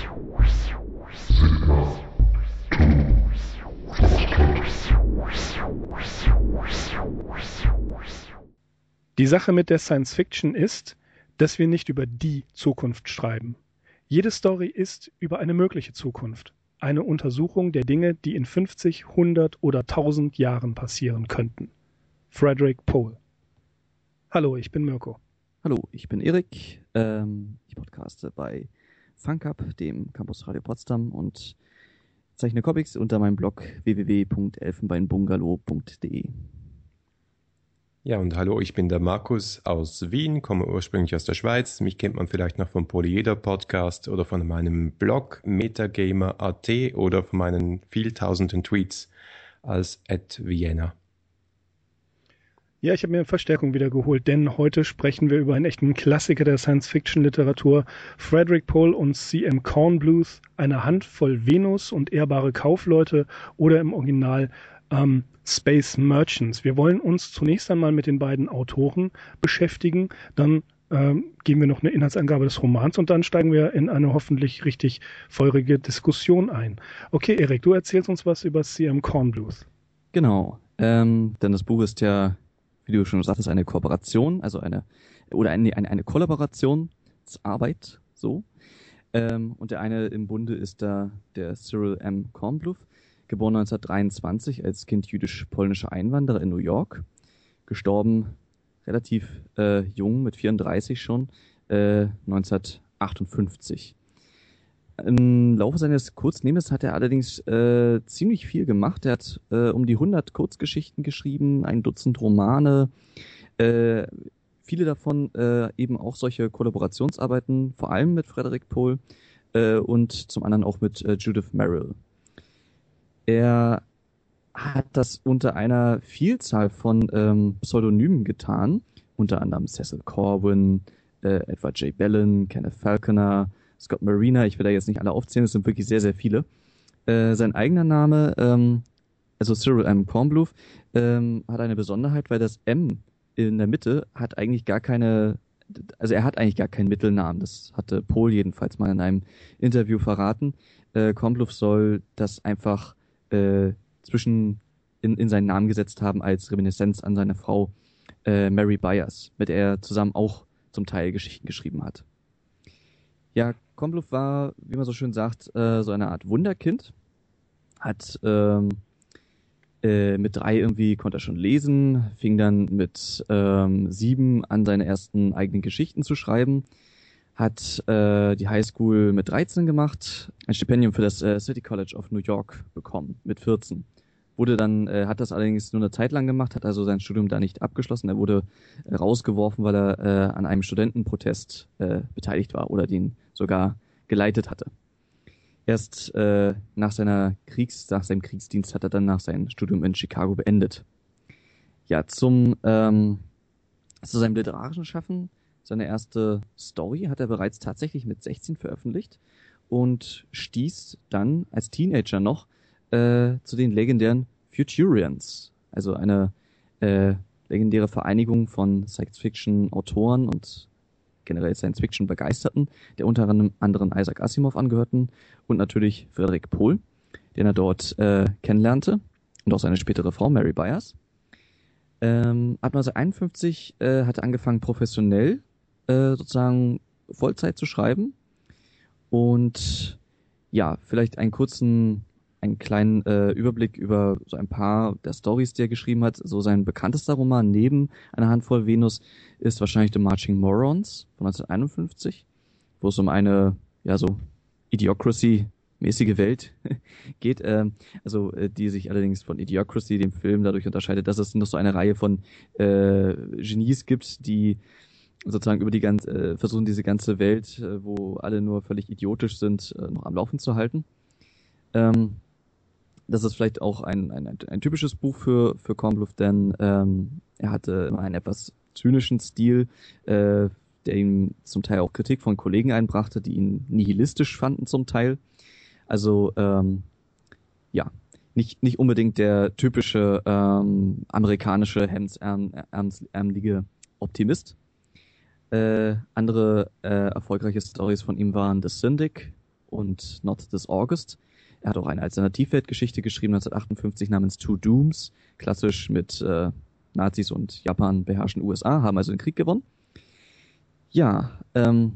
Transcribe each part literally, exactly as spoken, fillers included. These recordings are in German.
Die Sache mit der Science Fiction ist, dass wir nicht über die Zukunft schreiben. Jede Story ist über eine mögliche Zukunft. Eine Untersuchung der Dinge, die in fünfzig, hundert oder tausend Jahren passieren könnten. Frederik Pohl. Hallo, ich bin Mirko. Hallo, ich bin Erik. Ähm, ich podcaste bei FunCup, dem Campus Radio Potsdam, und zeichne Comics unter meinem Blog w w w punkt elfenbeinbungalow punkt d e. Ja, und hallo, ich bin der Markus aus Wien, komme ursprünglich aus der Schweiz. Mich kennt man vielleicht noch vom Polyeder Podcast oder von meinem Blog metagamer punkt a t oder von meinen vieltausenden Tweets als at Vienna. Ja, ich habe mir Verstärkung wieder geholt, denn heute sprechen wir über einen echten Klassiker der Science-Fiction-Literatur, Frederik Pohl und C M Kornbluth, eine Handvoll Venus und ehrbare Kaufleute oder im Original ähm, Space Merchants. Wir wollen uns zunächst einmal mit den beiden Autoren beschäftigen, dann ähm, geben wir noch eine Inhaltsangabe des Romans und dann steigen wir in eine hoffentlich richtig feurige Diskussion ein. Okay, Erik, du erzählst uns was über C M Kornbluth. Genau, ähm, denn das Buch ist ja, wie du schon sagtest, eine Kooperation, also eine oder eine, eine, eine Kollaborationsarbeit, so. Ähm, und der eine im Bunde ist da der Cyril M. Kornbluth, geboren neunzehnhundertdreiundzwanzig als Kind jüdisch-polnischer Einwanderer in New York, gestorben relativ äh, jung, mit vierunddreißig schon, äh, neunzehnhundertachtundfünfzig. Im Laufe seines Kurzlebens hat er allerdings äh, ziemlich viel gemacht. Er hat äh, um die hundert Kurzgeschichten geschrieben, ein Dutzend Romane, äh, viele davon äh, eben auch solche Kollaborationsarbeiten, vor allem mit Frederik Pohl äh, und zum anderen auch mit äh, Judith Merril. Er hat das unter einer Vielzahl von ähm, Pseudonymen getan, unter anderem Cecil Corwin, äh, Edward J. Bellin, Kenneth Falconer, Scott Marina, ich will da jetzt nicht alle aufzählen, es sind wirklich sehr, sehr viele. Äh, sein eigener Name, ähm, also Cyril M. Kornbluth, ähm, hat eine Besonderheit, weil das M in der Mitte hat eigentlich gar keine, also er hat eigentlich gar keinen Mittelnamen. Das hatte Pohl jedenfalls mal in einem Interview verraten. Äh, Kornbluth soll das einfach äh, zwischen in, in seinen Namen gesetzt haben als Reminiszenz an seine Frau äh, Mary Byers, mit der er zusammen auch zum Teil Geschichten geschrieben hat. Ja, Kornbluth war, wie man so schön sagt, äh, so eine Art Wunderkind. Hat ähm, äh, mit drei irgendwie konnte er schon lesen, fing dann mit ähm, sieben an, seine ersten eigenen Geschichten zu schreiben. Hat äh, die Highschool mit dreizehn gemacht, ein Stipendium für das äh, City College of New York bekommen mit vierzehn. Wurde dann, äh, hat das allerdings nur eine Zeit lang gemacht, hat also sein Studium da nicht abgeschlossen. Er wurde äh, rausgeworfen, weil er äh, an einem Studentenprotest äh, beteiligt war oder den sogar geleitet hatte. Erst äh, nach seiner Kriegs, nach seinem Kriegsdienst hat er dann nach seinem Studium in Chicago beendet. Ja, zum ähm, zu seinem literarischen Schaffen. Seine erste Story hat er bereits tatsächlich mit sechzehn veröffentlicht und stieß dann als Teenager noch äh, zu den legendären Futurians, also eine äh, legendäre Vereinigung von Science-Fiction-Autoren und generell Science-Fiction-Begeisterten, der unter anderem Isaac Asimov angehörten und natürlich Frederik Pohl, den er dort äh, kennenlernte, und auch seine spätere Frau Mary Byers. Ähm, ab neunzehnhunderteinundfünfzig äh, hat er angefangen, professionell äh, sozusagen Vollzeit zu schreiben. Und ja, vielleicht einen kurzen, einen kleinen äh, Überblick über so ein paar der Storys, die er geschrieben hat. So sein bekanntester Roman neben einer Handvoll Venus ist wahrscheinlich The Marching Morons von neunzehnhunderteinundfünfzig, wo es um eine, ja so, Idiocracy-mäßige Welt geht, äh, also äh, die sich allerdings von Idiocracy, dem Film, dadurch unterscheidet, dass es noch so eine Reihe von äh, Genies gibt, die sozusagen über die ganze, äh, versuchen diese ganze Welt, äh, wo alle nur völlig idiotisch sind, äh, noch am Laufen zu halten. Ähm, das ist vielleicht auch ein, ein, ein typisches Buch für, für Kornbluth, denn ähm, er hatte einen etwas zynischen Stil, äh, der ihm zum Teil auch Kritik von Kollegen einbrachte, die ihn nihilistisch fanden zum Teil. Also ähm, ja, nicht nicht unbedingt der typische ähm, amerikanische hemdsärmelige Optimist. Äh, andere äh, erfolgreiche Stories von ihm waren The Syndic und Not This August. Er hat auch eine Alternativweltgeschichte geschrieben, neunzehnhundertachtundfünfzig namens Two Dooms, klassisch mit äh, Nazis und Japan beherrschen U S A, haben also den Krieg gewonnen. Ja, ähm,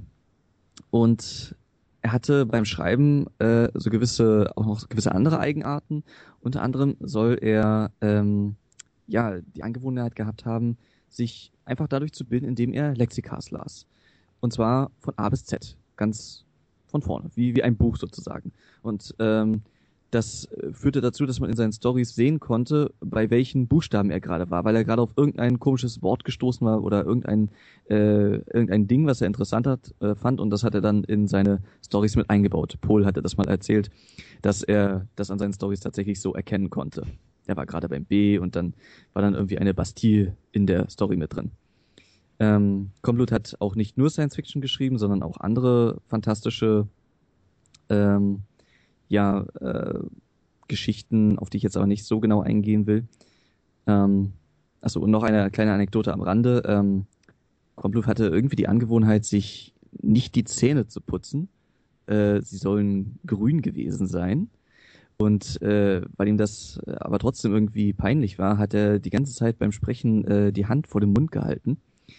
und er hatte beim Schreiben äh, so gewisse, auch noch gewisse andere Eigenarten. Unter anderem soll er ähm, ja die Angewohnheit gehabt haben, sich einfach dadurch zu bilden, indem er Lexikas las. Und zwar von A bis Z, ganz von vorne, wie, wie ein Buch sozusagen. Und ähm, das führte dazu, dass man in seinen Storys sehen konnte, bei welchen Buchstaben er gerade war, weil er gerade auf irgendein komisches Wort gestoßen war oder irgendein äh, irgendein Ding, was er interessant hat, äh, fand, und das hat er dann in seine Storys mit eingebaut. Pohl hatte das mal erzählt, dass er das an seinen Storys tatsächlich so erkennen konnte. Er war gerade beim B und dann war dann irgendwie eine Bastille in der Story mit drin. Ähm, Kornblut hat auch nicht nur Science-Fiction geschrieben, sondern auch andere fantastische ähm, ja, äh, Geschichten, auf die ich jetzt aber nicht so genau eingehen will. Ähm, achso, und noch eine kleine Anekdote am Rande. Ähm, Kornblut hatte irgendwie die Angewohnheit, sich nicht die Zähne zu putzen. Äh, sie sollen grün gewesen sein. Und äh, weil ihm das aber trotzdem irgendwie peinlich war, hat er die ganze Zeit beim Sprechen äh, die Hand vor dem Mund gehalten.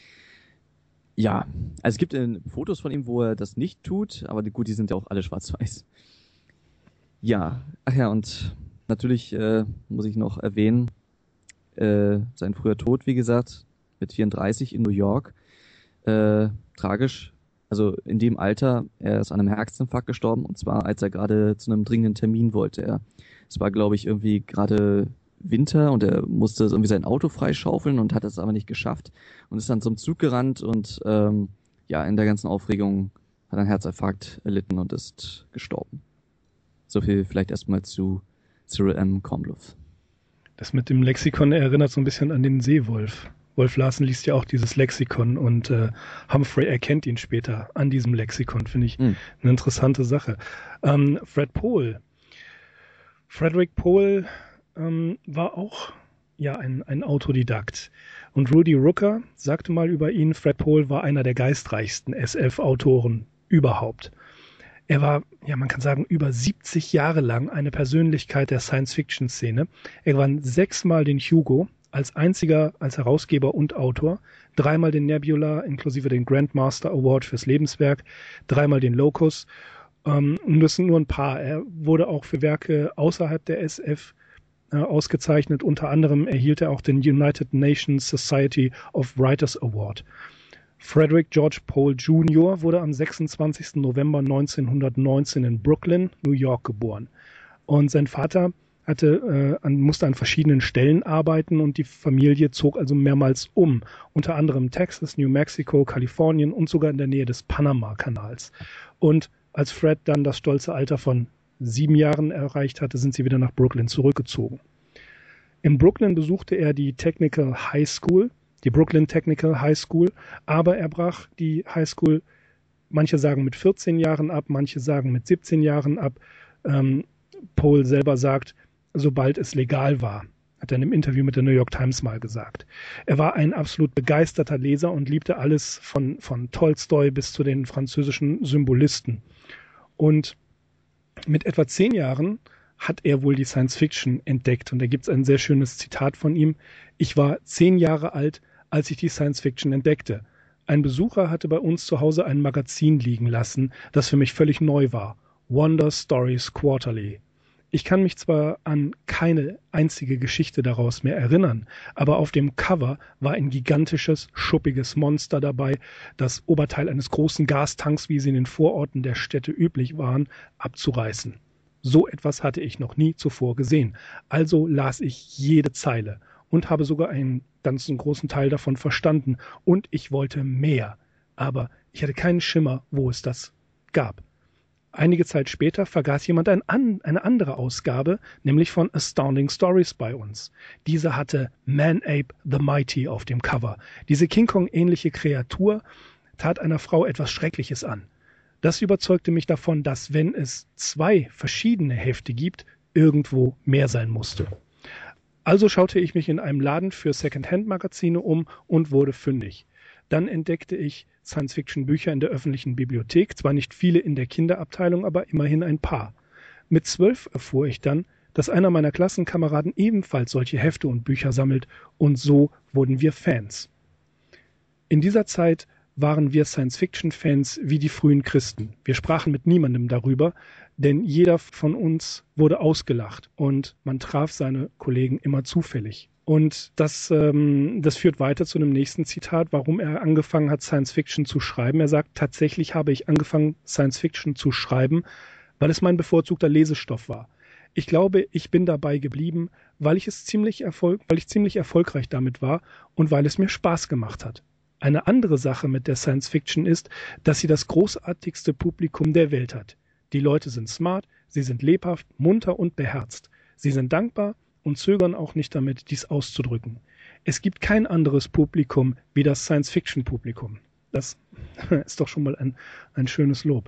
Ja, also es gibt äh, Fotos von ihm, wo er das nicht tut, aber die, gut, die sind ja auch alle schwarz-weiß. Ja, ach ja, und natürlich äh, muss ich noch erwähnen, äh, sein früher Tod, wie gesagt, mit vierunddreißig in New York. Äh, tragisch, also in dem Alter, er ist an einem Herzinfarkt gestorben, und zwar als er gerade zu einem dringenden Termin wollte. Er, es war, glaube ich, irgendwie gerade Winter und er musste irgendwie sein Auto freischaufeln und hat es aber nicht geschafft und ist dann zum Zug gerannt und ähm, ja, in der ganzen Aufregung hat er einen Herzinfarkt erlitten und ist gestorben. So viel vielleicht erstmal zu Cyril M. Kornbluth. Das mit dem Lexikon erinnert so ein bisschen an den Seewolf. Wolf Larsen liest ja auch dieses Lexikon und äh, Humphrey erkennt ihn später an diesem Lexikon. Finde ich mm. eine interessante Sache. Ähm, Fred Pohl. Frederick Pohl ähm, war auch ja ein, ein Autodidakt. Und Rudy Rooker sagte mal über ihn, Fred Pohl war einer der geistreichsten S F-Autoren überhaupt. Er war, ja, man kann sagen, über siebzig Jahre lang eine Persönlichkeit der Science-Fiction-Szene. Er gewann sechsmal den Hugo, als einziger, als Herausgeber und Autor, dreimal den Nebula, inklusive den Grandmaster Award fürs Lebenswerk, dreimal den Locus. Ähm, und das sind nur ein paar. Er wurde auch für Werke außerhalb der S F äh, ausgezeichnet. Unter anderem erhielt er auch den United Nations Society of Writers Award. Frederick George Pohl Junior wurde am sechsundzwanzigsten November neunzehnhundertneunzehn in Brooklyn, New York, geboren. Und sein Vater hatte, äh, an, musste an verschiedenen Stellen arbeiten und die Familie zog also mehrmals um. Unter anderem Texas, New Mexico, Kalifornien und sogar in der Nähe des Panama-Kanals. Und als Fred dann das stolze Alter von sieben Jahren erreicht hatte, sind sie wieder nach Brooklyn zurückgezogen. In Brooklyn besuchte er die Technical High School, die Brooklyn Technical High School, aber er brach die High School, manche sagen mit vierzehn Jahren ab, manche sagen mit siebzehn Jahren ab. Ähm, Pohl selber sagt, sobald es legal war, hat er in einem Interview mit der New York Times mal gesagt. Er war ein absolut begeisterter Leser und liebte alles von, von Tolstoi bis zu den französischen Symbolisten. Und mit etwa zehn Jahren hat er wohl die Science Fiction entdeckt. Und da gibt es ein sehr schönes Zitat von ihm. Ich war zehn Jahre alt, als ich die Science Fiction entdeckte. Ein Besucher hatte bei uns zu Hause ein Magazin liegen lassen, das für mich völlig neu war. Wonder Stories Quarterly. Ich kann mich zwar an keine einzige Geschichte daraus mehr erinnern, aber auf dem Cover war ein gigantisches, schuppiges Monster dabei, das Oberteil eines großen Gastanks, wie sie in den Vororten der Städte üblich waren, abzureißen. So etwas hatte ich noch nie zuvor gesehen. Also las ich jede Zeile und habe sogar einen ganzen großen Teil davon verstanden. Und ich wollte mehr. Aber ich hatte keinen Schimmer, wo es das gab. Einige Zeit später vergaß jemand ein an, eine andere Ausgabe, nämlich von Astounding Stories bei uns. Diese hatte Man-Ape the Mighty auf dem Cover. Diese King Kong-ähnliche Kreatur tat einer Frau etwas Schreckliches an. Das überzeugte mich davon, dass, wenn es zwei verschiedene Hefte gibt, irgendwo mehr sein musste. Also schaute ich mich in einem Laden für Second-Hand-Magazine um und wurde fündig. Dann entdeckte ich Science-Fiction-Bücher in der öffentlichen Bibliothek, zwar nicht viele in der Kinderabteilung, aber immerhin ein paar. Mit zwölf erfuhr ich dann, dass einer meiner Klassenkameraden ebenfalls solche Hefte und Bücher sammelt, und so wurden wir Fans. In dieser Zeit waren wir Science-Fiction-Fans wie die frühen Christen. Wir sprachen mit niemandem darüber, denn jeder von uns wurde ausgelacht und man traf seine Kollegen immer zufällig. Und das, ähm, das führt weiter zu einem nächsten Zitat, warum er angefangen hat, Science-Fiction zu schreiben. Er sagt, tatsächlich habe ich angefangen, Science-Fiction zu schreiben, weil es mein bevorzugter Lesestoff war. Ich glaube, ich bin dabei geblieben, weil ich es ziemlich erfolg, weil ich ziemlich erfolgreich damit war und weil es mir Spaß gemacht hat. Eine andere Sache mit der Science-Fiction ist, dass sie das großartigste Publikum der Welt hat. Die Leute sind smart, sie sind lebhaft, munter und beherzt. Sie sind dankbar und zögern auch nicht damit, dies auszudrücken. Es gibt kein anderes Publikum wie das Science-Fiction-Publikum. Das ist doch schon mal ein, ein schönes Lob.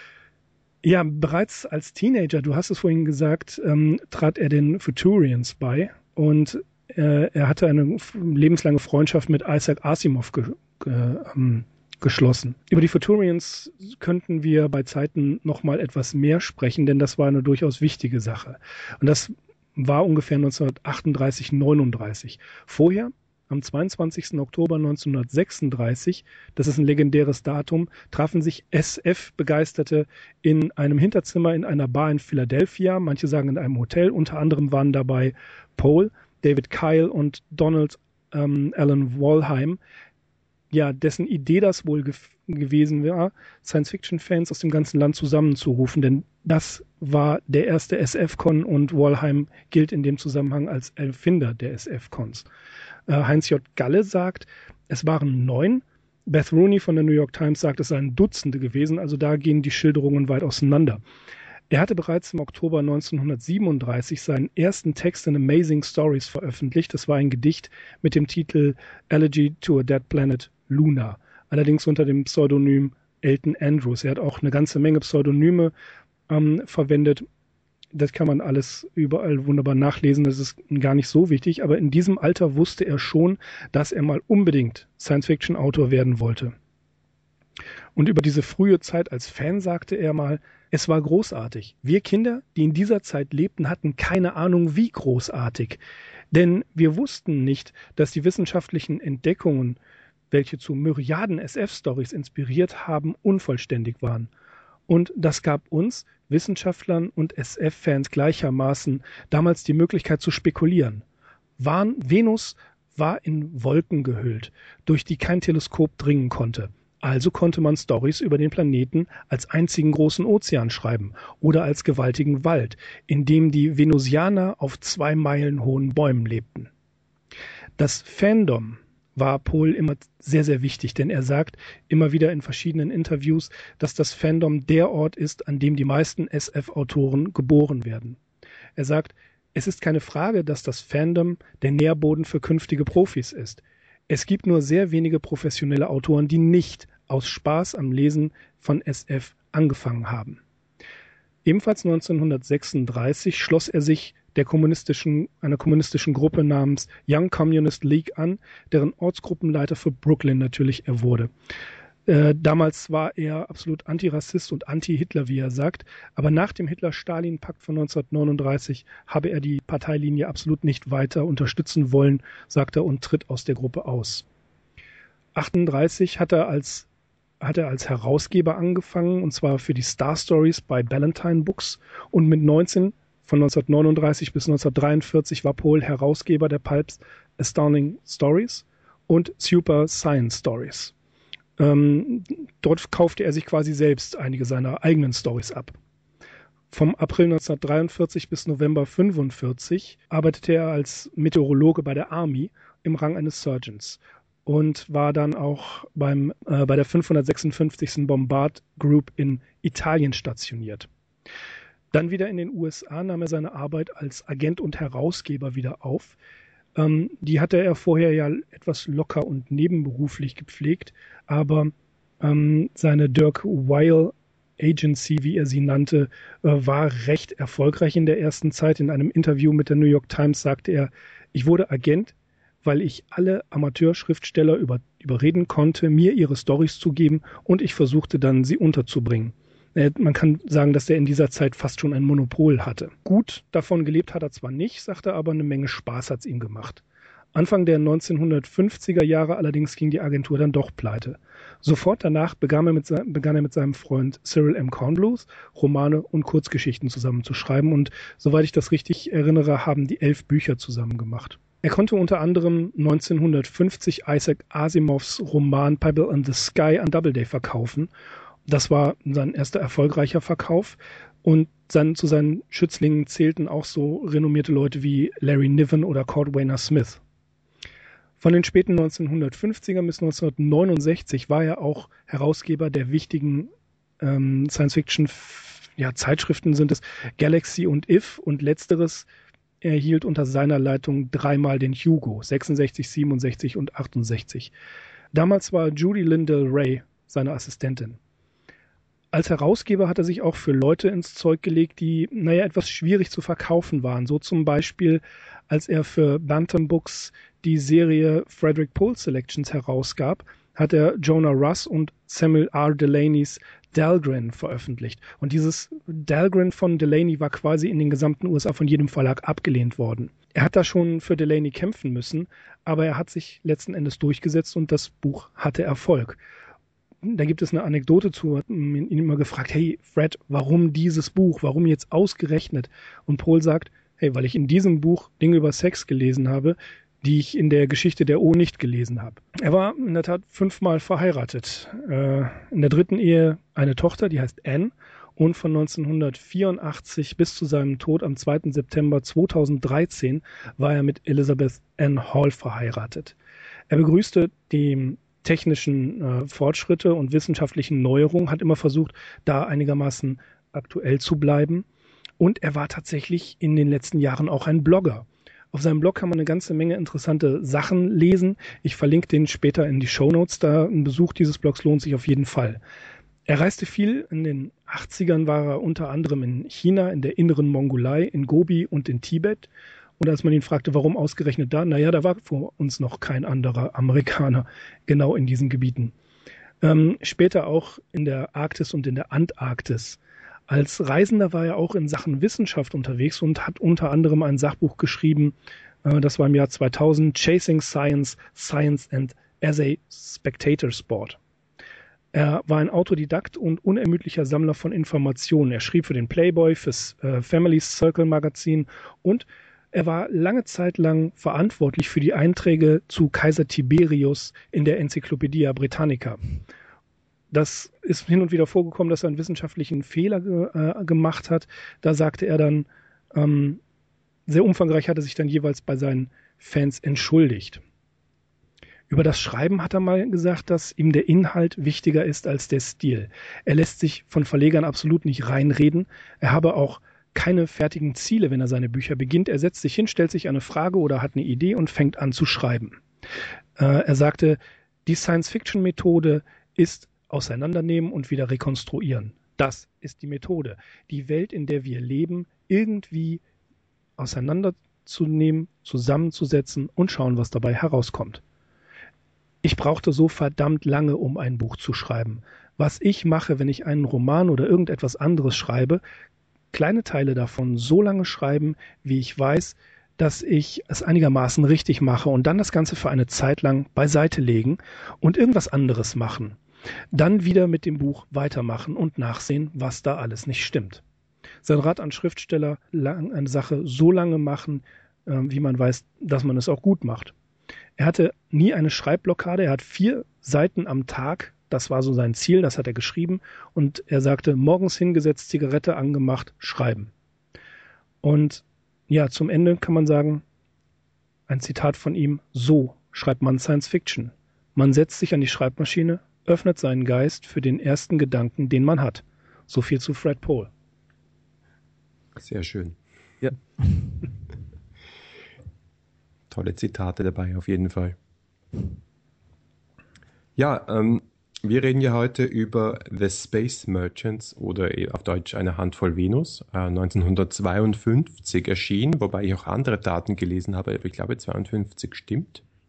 Ja, bereits als Teenager, du hast es vorhin gesagt, ähm, trat er den Futurians bei und äh, er hatte eine lebenslange Freundschaft mit Isaac Asimov ge ge ähm, geschlossen. Über die Futurians könnten wir bei Zeiten noch mal etwas mehr sprechen, denn das war eine durchaus wichtige Sache. Und das war ungefähr neunzehnhundertachtunddreißig, neununddreißig. Vorher, am zweiundzwanzigsten Oktober neunzehnhundertsechsunddreißig, das ist ein legendäres Datum, trafen sich S F-Begeisterte in einem Hinterzimmer in einer Bar in Philadelphia, manche sagen in einem Hotel, unter anderem waren dabei Pohl, David Kyle und Donald ähm, Alan Wollheim, ja, dessen Idee das wohl ge gewesen war, Science-Fiction-Fans aus dem ganzen Land zusammenzurufen, denn das war der erste S F-Con und Wollheim gilt in dem Zusammenhang als Erfinder der S F-Cons. Heinz J. Galle sagt, es waren neun. Beth Rooney von der New York Times sagt, es seien Dutzende gewesen, also da gehen die Schilderungen weit auseinander. Er hatte bereits im Oktober neunzehnhundertsiebenunddreißig seinen ersten Text in Amazing Stories veröffentlicht. Das war ein Gedicht mit dem Titel Elegy to a Dead Planet Luna, allerdings unter dem Pseudonym Elton Andrews. Er hat auch eine ganze Menge Pseudonyme ähm, verwendet. Das kann man alles überall wunderbar nachlesen, das ist gar nicht so wichtig, aber in diesem Alter wusste er schon, dass er mal unbedingt Science-Fiction-Autor werden wollte. Und über diese frühe Zeit als Fan sagte er mal, es war großartig. Wir Kinder, die in dieser Zeit lebten, hatten keine Ahnung, wie großartig. Denn wir wussten nicht, dass die wissenschaftlichen Entdeckungen, welche zu Myriaden S F-Stories inspiriert haben, unvollständig waren. Und das gab uns, Wissenschaftlern und S F-Fans gleichermaßen, damals die Möglichkeit zu spekulieren. Waren, Venus war in Wolken gehüllt, durch die kein Teleskop dringen konnte. Also konnte man Storys über den Planeten als einzigen großen Ozean schreiben oder als gewaltigen Wald, in dem die Venusianer auf zwei Meilen hohen Bäumen lebten. Das Fandom war Pohl immer sehr, sehr wichtig, denn er sagt immer wieder in verschiedenen Interviews, dass das Fandom der Ort ist, an dem die meisten S F-Autoren geboren werden. Er sagt, es ist keine Frage, dass das Fandom der Nährboden für künftige Profis ist. Es gibt nur sehr wenige professionelle Autoren, die nicht aus Spaß am Lesen von S F angefangen haben. Ebenfalls neunzehnhundertsechsunddreißig schloss er sich der kommunistischen, einer kommunistischen Gruppe namens Young Communist League an, deren Ortsgruppenleiter für Brooklyn natürlich er wurde. Äh, damals war er absolut Antirassist und Anti-Hitler, wie er sagt, aber nach dem Hitler-Stalin-Pakt von neunzehnhundertneununddreißig habe er die Parteilinie absolut nicht weiter unterstützen wollen, sagt er, und tritt aus der Gruppe aus. achtunddreißig hat er als hat er als Herausgeber angefangen, und zwar für die Star Stories bei Ballantine Books, und mit neunzehn, von neunzehnhundertneununddreißig bis neunzehnhundertdreiundvierzig, war Pohl Herausgeber der Pulps Astounding Stories und Super Science Stories. Ähm, dort kaufte er sich quasi selbst einige seiner eigenen Stories ab. Vom April neunzehnhundertdreiundvierzig bis November fünfundvierzig arbeitete er als Meteorologe bei der Army im Rang eines Sergeants und war dann auch beim, äh, bei der fünfhundertsechsundfünfzigsten Bombard Group in Italien stationiert. Dann wieder in den U S A nahm er seine Arbeit als Agent und Herausgeber wieder auf. Ähm, die hatte er vorher ja etwas locker und nebenberuflich gepflegt, aber ähm, seine Dirk Weil Agency, wie er sie nannte, äh, war recht erfolgreich in der ersten Zeit. In einem Interview mit der New York Times sagte er, ich wurde Agent, weil ich alle Amateurschriftsteller über, überreden konnte, mir ihre Storys zu geben und ich versuchte dann, sie unterzubringen. Man kann sagen, dass er in dieser Zeit fast schon ein Monopol hatte. Gut davon gelebt hat er zwar nicht, sagt er, aber eine Menge Spaß hat es ihm gemacht. Anfang der neunzehnhundertfünfziger Jahre allerdings ging die Agentur dann doch pleite. Sofort danach begann er mit, se- begann er mit seinem Freund Cyril M. Kornbluth Romane und Kurzgeschichten zusammenzuschreiben und soweit ich das richtig erinnere, haben die elf Bücher zusammen gemacht. Er konnte unter anderem neunzehnhundertfünfzig Isaac Asimovs Roman Pebble in the Sky an Doubleday verkaufen. Das war sein erster erfolgreicher Verkauf und dann zu seinen Schützlingen zählten auch so renommierte Leute wie Larry Niven oder Cordwainer Smith. Von den späten neunzehnhundertfünfziger bis neunzehnhundertneunundsechzig war er auch Herausgeber der wichtigen ähm, Science-Fiction-Zeitschriften ja, sind es Galaxy und If und letzteres erhielt unter seiner Leitung dreimal den Hugo, sechsundsechzig, siebenundsechzig und achtundsechzig. Damals war Judy Lindell Ray seine Assistentin. Als Herausgeber hat er sich auch für Leute ins Zeug gelegt, die, naja, etwas schwierig zu verkaufen waren. So zum Beispiel, als er für Bantam Books die Serie Frederick Pohl Selections herausgab, hat er Jonah Russ und Samuel R. Delaneys Dahlgren veröffentlicht. Und dieses Dahlgren von Delaney war quasi in den gesamten U S A von jedem Verlag abgelehnt worden. Er hat da schon für Delaney kämpfen müssen, aber er hat sich letzten Endes durchgesetzt und das Buch hatte Erfolg. Da gibt es eine Anekdote zu, hat ihn immer gefragt, hey Fred, warum dieses Buch, warum jetzt ausgerechnet? Und Pohl sagt, hey, weil ich in diesem Buch Dinge über Sex gelesen habe, die ich in der Geschichte der O nicht gelesen habe. Er war in der Tat fünfmal verheiratet. Äh, in der dritten Ehe eine Tochter, die heißt Anne, und von neunzehnhundertvierundachtzig bis zu seinem Tod am zweiten September zweitausenddreizehn war er mit Elizabeth Ann Hall verheiratet. Er begrüßte die technischen äh, Fortschritte und wissenschaftlichen Neuerungen, hat immer versucht, da einigermaßen aktuell zu bleiben. Und er war tatsächlich in den letzten Jahren auch ein Blogger. Auf seinem Blog kann man eine ganze Menge interessante Sachen lesen. Ich verlinke den später in die Shownotes. Da ein Besuch dieses Blogs lohnt sich auf jeden Fall. Er reiste viel. In den achtzigern war er unter anderem in China, in der inneren Mongolei, in Gobi und in Tibet. Und als man ihn fragte, warum ausgerechnet da, naja, da war vor uns noch kein anderer Amerikaner genau in diesen Gebieten. Ähm, später auch in der Arktis und in der Antarktis. Als Reisender war er auch in Sachen Wissenschaft unterwegs und hat unter anderem ein Sachbuch geschrieben, äh, das war im Jahr zweitausend, Chasing Science, Science and as a Spectator Sport. Er war ein Autodidakt und unermüdlicher Sammler von Informationen. Er schrieb für den Playboy, fürs äh, Family Circle Magazin und er war lange Zeit lang verantwortlich für die Einträge zu Kaiser Tiberius in der Encyclopedia Britannica. Das ist hin und wieder vorgekommen, dass er einen wissenschaftlichen Fehler ge- äh, gemacht hat. Da sagte er dann, ähm, sehr umfangreich hat er sich dann jeweils bei seinen Fans entschuldigt. Über das Schreiben hat er mal gesagt, dass ihm der Inhalt wichtiger ist als der Stil. Er lässt sich von Verlegern absolut nicht reinreden. Er habe auch keine fertigen Ziele, wenn er seine Bücher beginnt. Er setzt sich hin, stellt sich eine Frage oder hat eine Idee und fängt an zu schreiben. Äh, er sagte, die Science-Fiction-Methode ist auseinandernehmen und wieder rekonstruieren. Das ist die Methode. Die Welt, in der wir leben, irgendwie auseinanderzunehmen, zusammenzusetzen und schauen, was dabei herauskommt. Ich brauchte so verdammt lange, um ein Buch zu schreiben. Was ich mache, wenn ich einen Roman oder irgendetwas anderes schreibe, kleine Teile davon so lange schreiben, wie ich weiß, dass ich es einigermaßen richtig mache und dann das Ganze für eine Zeit lang beiseite legen und irgendwas anderes machen. Dann wieder mit dem Buch weitermachen und nachsehen, was da alles nicht stimmt. Sein Rat an Schriftsteller, eine Sache so lange machen, wie man weiß, dass man es auch gut macht. Er hatte nie eine Schreibblockade, er hat vier Seiten am Tag, das war so sein Ziel, das hat er geschrieben und er sagte, morgens hingesetzt, Zigarette angemacht, schreiben. Und ja, zum Ende kann man sagen, ein Zitat von ihm, so schreibt man Science Fiction. Man setzt sich an die Schreibmaschine, öffnet seinen Geist für den ersten Gedanken, den man hat. So viel zu Fred Pohl. Sehr schön. Ja. Tolle Zitate dabei, auf jeden Fall. Ja, ähm, wir reden ja heute über The Space Merchants oder auf Deutsch Eine Handvoll Venus, äh, neunzehnhundertzweiundfünfzig erschienen, wobei ich auch andere Daten gelesen habe, aber ich glaube zweiundfünfzig stimmt.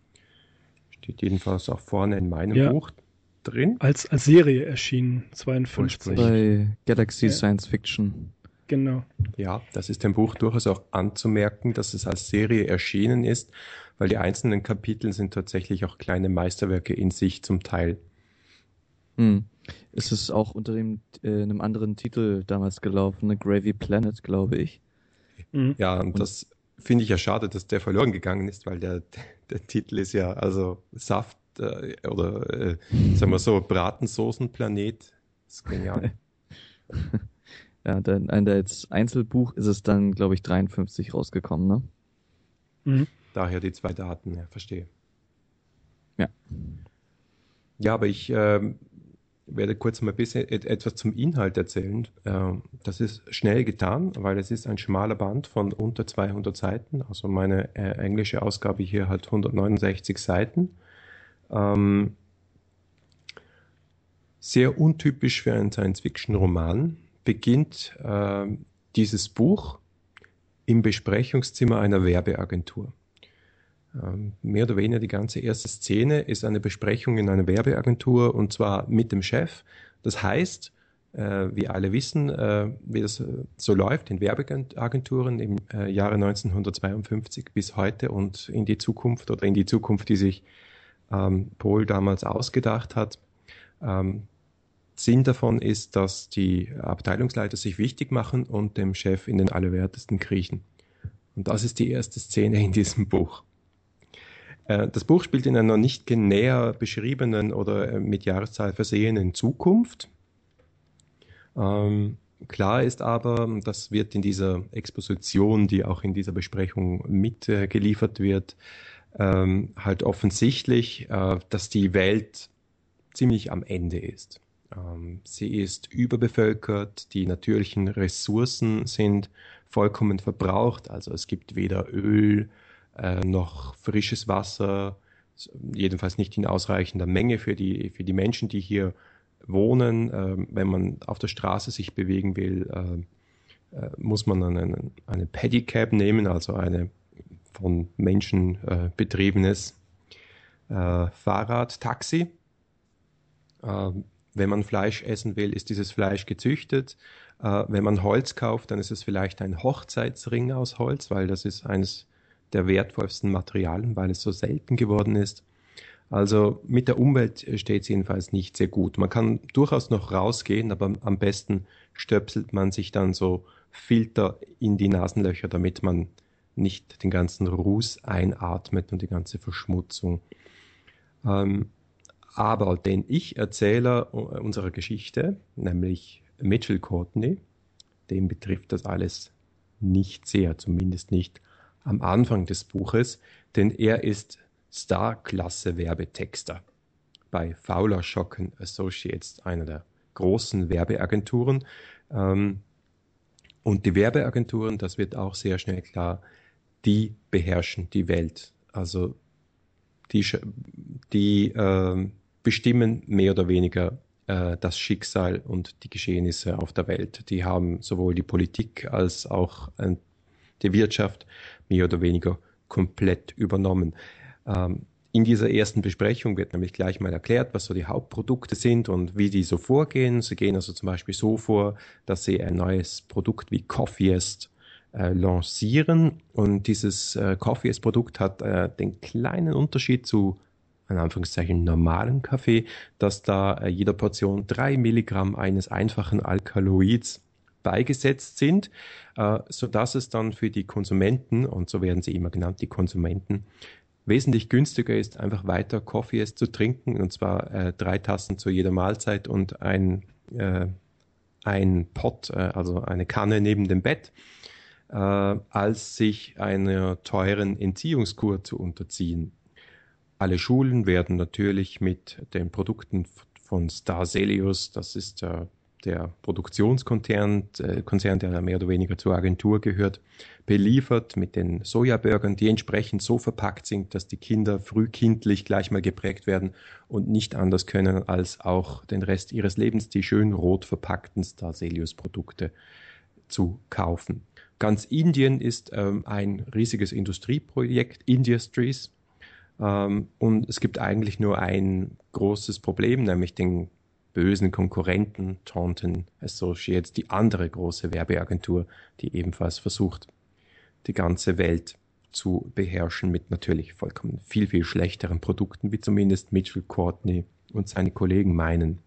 Steht jedenfalls auch vorne in meinem Ja. Buch drin. Als, als Serie erschienen, zweiundfünfzig. Bei Galaxy Ja. Science Fiction. Genau. Ja, das ist dem Buch durchaus auch anzumerken, dass es als Serie erschienen ist, weil die einzelnen Kapitel sind tatsächlich auch kleine Meisterwerke in sich zum Teil. Hm. Es ist auch unter dem, äh, einem anderen Titel damals gelaufen, ne? Gravy Planet, glaube ich. Mhm. Ja, und das finde ich ja schade, dass der verloren gegangen ist, weil der, der Titel ist ja also Saft äh, oder äh, sagen wir so, Bratensoßenplanet. Das ist genial. Ja, dann ein als Einzelbuch ist es dann, glaube ich, dreiundfünfzig rausgekommen, ne? Mhm. Daher die zwei Daten, ja, verstehe. Ja. Ja, aber ich ähm, werde kurz mal ein bisschen et etwas zum Inhalt erzählen. Ähm, das ist schnell getan, weil es ist ein schmaler Band von unter zweihundert Seiten. Also meine äh, englische Ausgabe hier hat hundertneunundsechzig Seiten. Ähm, sehr untypisch für einen Science-Fiction-Roman beginnt äh, dieses Buch im Besprechungszimmer einer Werbeagentur. Ähm, mehr oder weniger die ganze erste Szene ist eine Besprechung in einer Werbeagentur und zwar mit dem Chef. Das heißt, äh, wir alle wissen, äh, wie das äh, so läuft in Werbeagenturen im äh, Jahre neunzehnhundertzweiundfünfzig bis heute und in die Zukunft oder in die Zukunft, die sich ähm, Pohl damals ausgedacht hat. Ähm, Sinn davon ist, dass die Abteilungsleiter sich wichtig machen und dem Chef in den Allerwertesten kriechen. Und das ist die erste Szene in diesem Buch. Das Buch spielt in einer nicht näher beschriebenen oder mit Jahreszahl versehenen Zukunft. Ähm, klar ist aber, das wird in dieser Exposition, die auch in dieser Besprechung mitgeliefert wird, ähm, halt offensichtlich, äh, dass die Welt ziemlich am Ende ist. Ähm, sie ist überbevölkert, die natürlichen Ressourcen sind vollkommen verbraucht, also es gibt weder Öl äh, noch frisches Wasser, jedenfalls nicht in ausreichender Menge für die, für die Menschen, die hier wohnen. Ähm, wenn man auf der Straße sich bewegen will, äh, äh, muss man einen, eine Pedicab nehmen, also eine von Menschen äh, betriebenes äh, Fahrrad, Taxi. Äh, wenn man Fleisch essen will, ist dieses Fleisch gezüchtet. Äh, wenn man Holz kauft, dann ist es vielleicht ein Hochzeitsring aus Holz, weil das ist eines der wertvollsten Materialien, weil es so selten geworden ist. Also mit der Umwelt steht es jedenfalls nicht sehr gut. Man kann durchaus noch rausgehen, aber am besten stöpselt man sich dann so Filter in die Nasenlöcher, damit man nicht den ganzen Ruß einatmet und die ganze Verschmutzung. Ähm, aber den Ich-Erzähler unserer Geschichte, nämlich Mitchell Courtney, den betrifft das alles nicht sehr, zumindest nicht am Anfang des Buches, denn er ist Star-Klasse-Werbetexter bei Fowler Schocken Associates, einer der großen Werbeagenturen. Und die Werbeagenturen, das wird auch sehr schnell klar, die beherrschen die Welt. Also die, die äh, bestimmen mehr oder weniger äh, das Schicksal und die Geschehnisse auf der Welt. Die haben sowohl die Politik als auch äh, die Wirtschaft mehr oder weniger komplett übernommen. Ähm, in dieser ersten Besprechung wird nämlich gleich mal erklärt, was so die Hauptprodukte sind und wie die so vorgehen. Sie gehen also zum Beispiel so vor, dass sie ein neues Produkt wie Coffeest äh, lancieren. Und dieses äh, Coffeest-Produkt hat äh, den kleinen Unterschied zu, in Anführungszeichen, normalen Kaffee, dass da äh, jeder Portion drei Milligramm eines einfachen Alkaloids beigesetzt sind, äh, sodass es dann für die Konsumenten, und so werden sie immer genannt, die Konsumenten, wesentlich günstiger ist, einfach weiter Coffeest zu trinken, und zwar äh, drei Tassen zu jeder Mahlzeit und ein, äh, ein Pot, äh, also eine Kanne neben dem Bett, äh, als sich einer teuren Entziehungskur zu unterziehen. Alle Schulen werden natürlich mit den Produkten von Starzelius, das ist äh, der Produktionskonzern, äh, Konzern, der mehr oder weniger zur Agentur gehört, beliefert mit den Sojaburgern, die entsprechend so verpackt sind, dass die Kinder frühkindlich gleich mal geprägt werden und nicht anders können, als auch den Rest ihres Lebens die schön rot verpackten Starzelius-Produkte zu kaufen. Ganz Indien ist ähm, ein riesiges Industrieprojekt, Industries, Ähm, und es gibt eigentlich nur ein großes Problem, nämlich den bösen Konkurrenten Taunton Associates, die andere große Werbeagentur, die ebenfalls versucht, die ganze Welt zu beherrschen mit natürlich vollkommen viel, viel schlechteren Produkten, wie zumindest Mitchell Courtney und seine Kollegen meinen.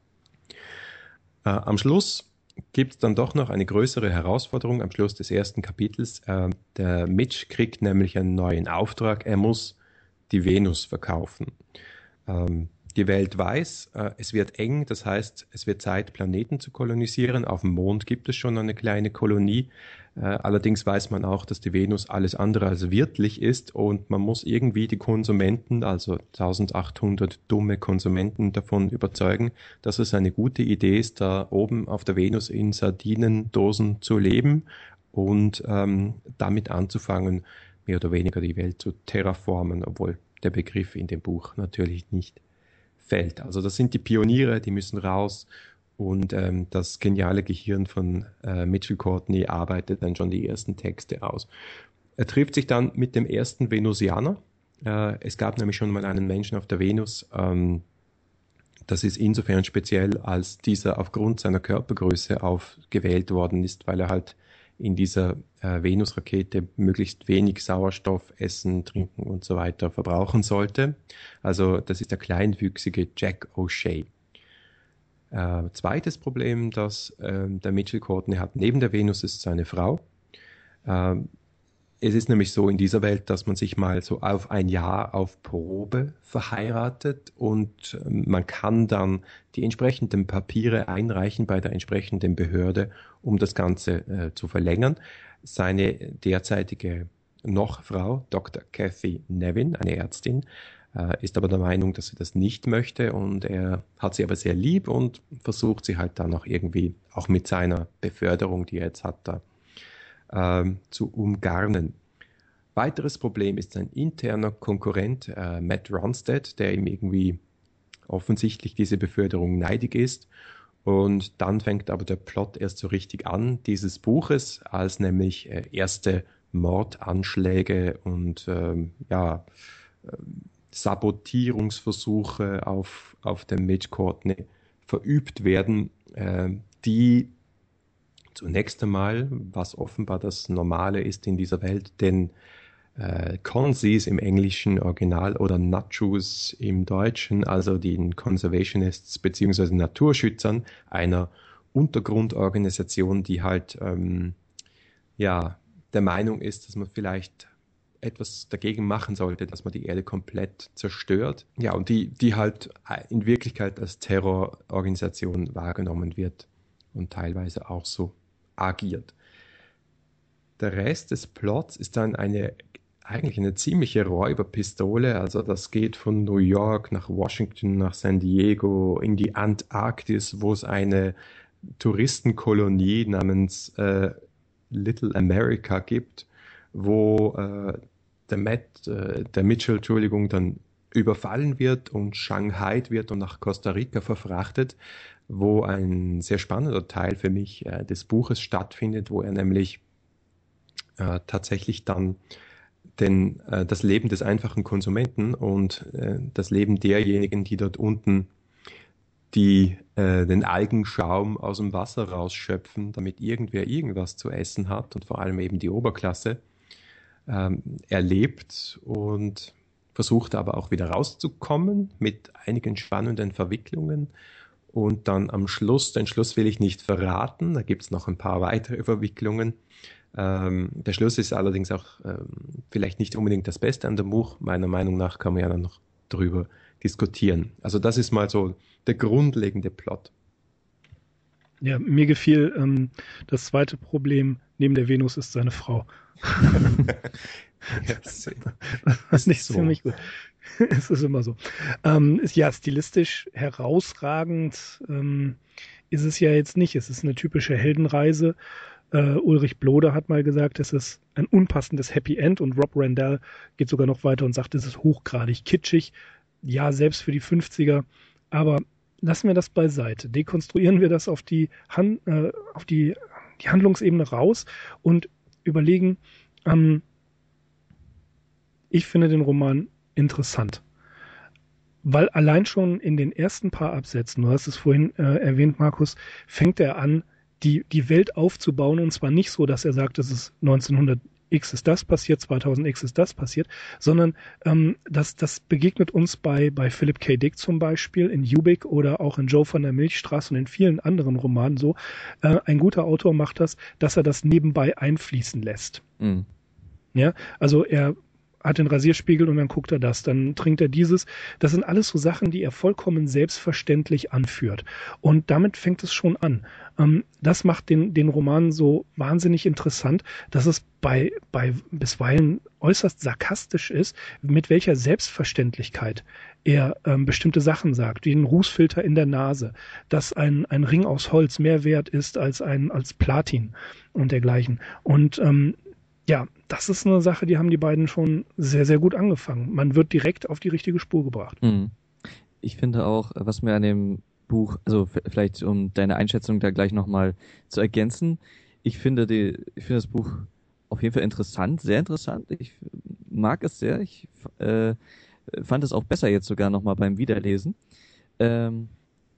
Äh, am Schluss gibt es dann doch noch eine größere Herausforderung am Schluss des ersten Kapitels. Äh, der Mitch kriegt nämlich einen neuen Auftrag. Er muss die Venus verkaufen. Ähm, die Welt weiß, äh, es wird eng, das heißt, es wird Zeit, Planeten zu kolonisieren. Auf dem Mond gibt es schon eine kleine Kolonie. Äh, allerdings weiß man auch, dass die Venus alles andere als wirtlich ist und man muss irgendwie die Konsumenten, also eintausendachthundert dumme Konsumenten davon überzeugen, dass es eine gute Idee ist, da oben auf der Venus in Sardinendosen zu leben und ähm, damit anzufangen, mehr oder weniger die Welt zu terraformen, obwohl der Begriff in dem Buch natürlich nicht fällt. Also das sind die Pioniere, die müssen raus und ähm, das geniale Gehirn von äh, Mitchell Courtney arbeitet dann schon die ersten Texte aus. Er trifft sich dann mit dem ersten Venusianer. Äh, es gab nämlich schon mal einen Menschen auf der Venus. Ähm, das ist insofern speziell, als dieser aufgrund seiner Körpergröße aufgewählt worden ist, weil er halt in dieser äh, Venus-Rakete möglichst wenig Sauerstoff, Essen, Trinken und so weiter verbrauchen sollte. Also das ist der kleinwüchsige Jack O'Shea. Äh, zweites Problem, das äh, der Mitchell Courtney hat neben der Venus, ist seine Frau. Äh, es ist nämlich so in dieser Welt, dass man sich mal so auf ein Jahr auf Probe verheiratet und äh, man kann dann die entsprechenden Papiere einreichen bei der entsprechenden Behörde, um das Ganze äh, zu verlängern. Seine derzeitige Nochfrau, Doktor Kathy Nevin, eine Ärztin, äh, ist aber der Meinung, dass sie das nicht möchte und er hat sie aber sehr lieb und versucht sie halt dann auch irgendwie, auch mit seiner Beförderung, die er jetzt hat, da ähm, zu umgarnen. Weiteres Problem ist sein interner Konkurrent äh, Matt Ronstadt, der ihm irgendwie offensichtlich diese Beförderung neidig ist. Und dann fängt aber der Plot erst so richtig an dieses Buches, als nämlich äh, erste Mordanschläge und ähm, ja, äh, Sabotierungsversuche auf, auf den Mitch Courtney verübt werden, äh, die zunächst einmal, was offenbar das Normale ist in dieser Welt, denn äh, Consies im englischen Original oder Nachos im Deutschen, also den Conservationists bzw. Naturschützern, einer Untergrundorganisation, die halt ähm, ja der Meinung ist, dass man vielleicht etwas dagegen machen sollte, dass man die Erde komplett zerstört. Ja, und die, die halt in Wirklichkeit als Terrororganisation wahrgenommen wird und teilweise auch so agiert. Der Rest des Plots ist dann eine eigentlich eine ziemliche Räuberpistole. Also das geht von New York nach Washington, nach San Diego, in die Antarktis, wo es eine Touristenkolonie namens äh, Little America gibt, wo äh, der Matt, äh, der Mitchell, Entschuldigung, dann überfallen wird und shanghaied wird und nach Costa Rica verfrachtet, wo ein sehr spannender Teil für mich äh, des Buches stattfindet, wo er nämlich äh, tatsächlich dann den, äh, das Leben des einfachen Konsumenten und äh, das Leben derjenigen, die dort unten die äh, den Algenschaum aus dem Wasser rausschöpfen, damit irgendwer irgendwas zu essen hat und vor allem eben die Oberklasse, ähm, erlebt und versucht aber auch wieder rauszukommen mit einigen spannenden Verwicklungen. Und dann am Schluss, den Schluss will ich nicht verraten, da gibt es noch ein paar weitere Verwicklungen. Ähm, der Schluss ist allerdings auch ähm, vielleicht nicht unbedingt das Beste an dem Buch. Meiner Meinung nach kann man ja dann noch drüber diskutieren. Also das ist mal so der grundlegende Plot. Ja, mir gefiel ähm, das zweite Problem neben der Venus ist seine Frau. Yes. Das ist nicht so. Ziemlich gut. Es ist immer so. Ähm, ist ja stilistisch herausragend ähm, ist es ja jetzt nicht. Es ist eine typische Heldenreise. Uh, Ulrich Blode hat mal gesagt, es ist ein unpassendes Happy End und Rob Randall geht sogar noch weiter und sagt, es ist hochgradig kitschig. Ja, selbst für die fünfziger. Aber lassen wir das beiseite. Dekonstruieren wir das auf die, Han- äh, auf die, die Handlungsebene raus und überlegen, ähm, ich finde den Roman interessant. Weil allein schon in den ersten paar Absätzen, du hast es vorhin äh, erwähnt, Markus, fängt er an, die, die Welt aufzubauen, und zwar nicht so, dass er sagt, es ist neunzehnhundert X ist das passiert, zweitausend X ist das passiert, sondern ähm, das, das begegnet uns bei, bei Philip K. Dick zum Beispiel, in Ubik oder auch in Joe von der Milchstraße und in vielen anderen Romanen so. Äh, ein guter Autor macht das, dass er das nebenbei einfließen lässt. Mhm. Ja, also er hat den Rasierspiegel und dann guckt er das, dann trinkt er dieses. Das sind alles so Sachen, die er vollkommen selbstverständlich anführt. Und damit fängt es schon an. Ähm, das macht den, den Roman so wahnsinnig interessant, dass es bei, bei bisweilen äußerst sarkastisch ist, mit welcher Selbstverständlichkeit er ähm, bestimmte Sachen sagt, wie ein Rußfilter in der Nase, dass ein, ein Ring aus Holz mehr wert ist als ein als Platin und dergleichen. Und ähm, ja, das ist eine Sache, die haben die beiden schon sehr, sehr gut angefangen. Man wird direkt auf die richtige Spur gebracht. Mhm. Ich finde auch, was mir an dem Buch, also f- vielleicht um deine Einschätzung da gleich nochmal zu ergänzen, ich finde die, ich finde das Buch auf jeden Fall interessant, sehr interessant. Ich mag es sehr. Ich äh, fand es auch besser jetzt sogar nochmal beim Wiederlesen. Ähm,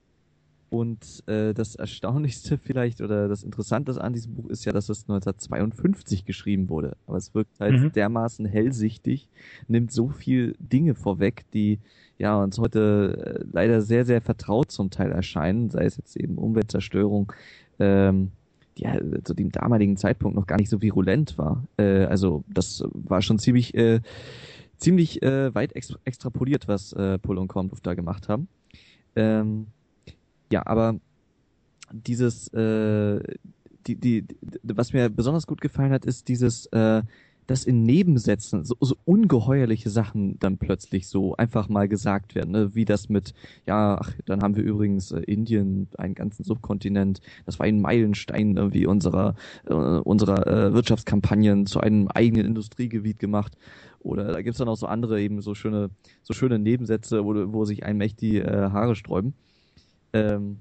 Und äh, das Erstaunlichste vielleicht oder das Interessante an diesem Buch ist ja, dass es neunzehnhundertzweiundfünfzig geschrieben wurde. Aber es wirkt halt Mhm. dermaßen hellsichtig, nimmt so viel Dinge vorweg, die ja uns heute äh, leider sehr, sehr vertraut zum Teil erscheinen, sei es jetzt eben Umweltzerstörung, ähm, die ja zu dem damaligen Zeitpunkt noch gar nicht so virulent war. Äh, also das war schon ziemlich, äh, ziemlich äh, weit ex- extrapoliert, was äh, Pull und Kornbluth da gemacht haben. Ähm, Ja, aber dieses, äh, die, die, die, was mir besonders gut gefallen hat, ist dieses, äh, dass in Nebensätzen so, so ungeheuerliche Sachen dann plötzlich so einfach mal gesagt werden, ne? Wie das mit, ja, ach, dann haben wir übrigens äh, Indien, einen ganzen Subkontinent, das war ein Meilenstein irgendwie unserer, äh, unserer äh, Wirtschaftskampagnen zu einem eigenen Industriegebiet gemacht. Oder da gibt's dann auch so andere eben so schöne, so schöne Nebensätze, wo, wo sich einem echt die äh, Haare sträuben. Ähm,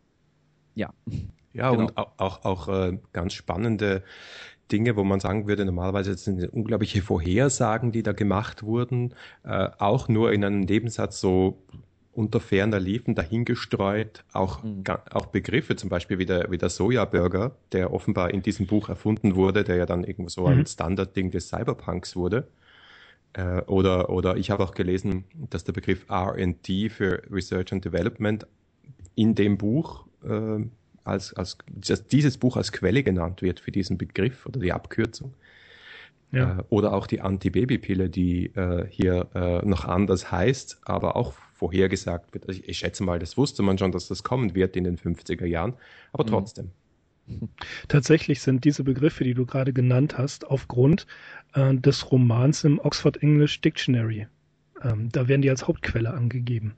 ja. Ja, Genau. und auch, auch, auch äh, ganz spannende Dinge, wo man sagen würde, normalerweise sind unglaubliche Vorhersagen, die da gemacht wurden, äh, auch nur in einem Nebensatz so unter ferner Liefen dahingestreut, auch, Mhm. ga- auch Begriffe, zum Beispiel wie der, wie der Soja-Burger, der offenbar in diesem Buch erfunden wurde, der ja dann irgendwo so Mhm. ein Standardding des Cyberpunks wurde. Äh, oder, oder ich habe auch gelesen, dass der Begriff R and D für Research and Development in dem Buch äh, als, als dass dieses Buch als Quelle genannt wird für diesen Begriff oder die Abkürzung. Ja. Äh, oder auch die Antibabypille, die äh, hier äh, noch anders heißt, aber auch vorhergesagt wird. Also ich, ich schätze mal, das wusste man schon, dass das kommen wird in den fünfziger Jahren, aber Mhm. trotzdem. Tatsächlich sind diese Begriffe, die du gerade genannt hast, aufgrund äh, des Romans im Oxford English Dictionary. Ähm, da werden die als Hauptquelle angegeben.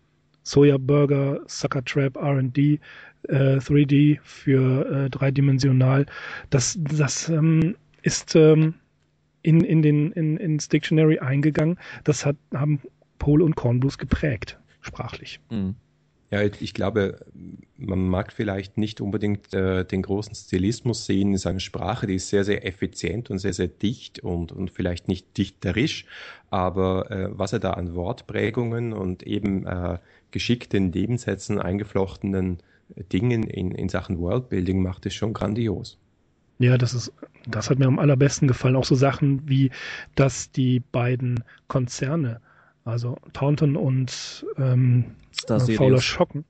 Soja Burger, Sucker Trap, R and D, äh, drei D für äh, dreidimensional. Das, das ähm, ist ähm, in, in den, in, ins Dictionary eingegangen. Das hat, haben Pohl und Kornbluth geprägt, sprachlich. Mhm. Ja, ich glaube, man mag vielleicht nicht unbedingt äh, den großen Stilismus sehen in seiner Sprache, die ist sehr, sehr effizient und sehr, sehr dicht und, und vielleicht nicht dichterisch, aber äh, was er da an Wortprägungen und eben äh, geschickten Nebensätzen eingeflochtenen Dingen in, in Sachen Worldbuilding macht, ist schon grandios. Ja, das ist, das hat mir am allerbesten gefallen. Auch so Sachen wie, dass die beiden Konzerne, also Taunton und ähm, Star äh, Serious. Fowler Schocken.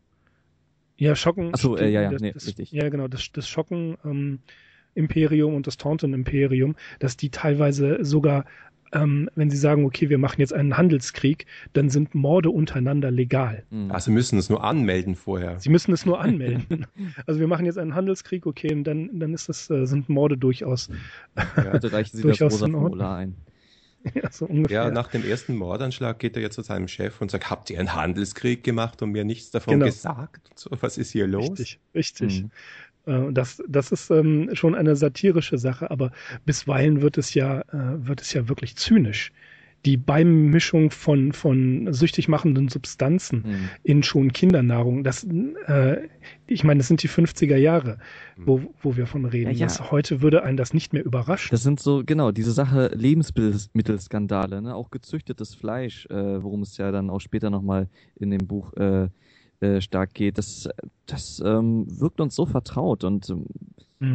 Ja, Schocken. Ach so, äh, ja, ja, das, nee, das, richtig. Ja, genau, das, das Schocken ähm, Imperium und das Taunton Imperium, dass die teilweise sogar, ähm, wenn sie sagen, okay, wir machen jetzt einen Handelskrieg, dann sind Morde untereinander legal. Mhm. Also müssen es nur anmelden vorher. Sie müssen es nur anmelden. Also wir machen jetzt einen Handelskrieg, okay, und dann, dann ist das, äh, sind Morde durchaus, Ja. Bitte reichen Sie das durchaus rosa in Ordnung. Formular ein. Ja, so ungefähr. Ja, nach dem ersten Mordanschlag geht er jetzt zu seinem Chef und sagt, habt ihr einen Handelskrieg gemacht und mir nichts davon Genau. gesagt? So, was ist hier los? Richtig, richtig. Mhm. Äh, Das, das ist ähm, schon eine satirische Sache, aber bisweilen wird es ja, äh, wird es ja wirklich zynisch. die Beimischung von, von süchtig machenden Substanzen mhm. in schon Kindernahrung, das, äh, ich meine, das sind die fünfziger Jahre, wo, wo wir von reden. Ja, ja. Das, heute würde einen das nicht mehr überraschen. Das sind so, genau, diese Sache Lebensmittelskandale, ne? Auch gezüchtetes Fleisch, äh, worum es ja dann auch später nochmal in dem Buch äh, äh, stark geht, das, das ähm, wirkt uns so vertraut und ähm, mhm.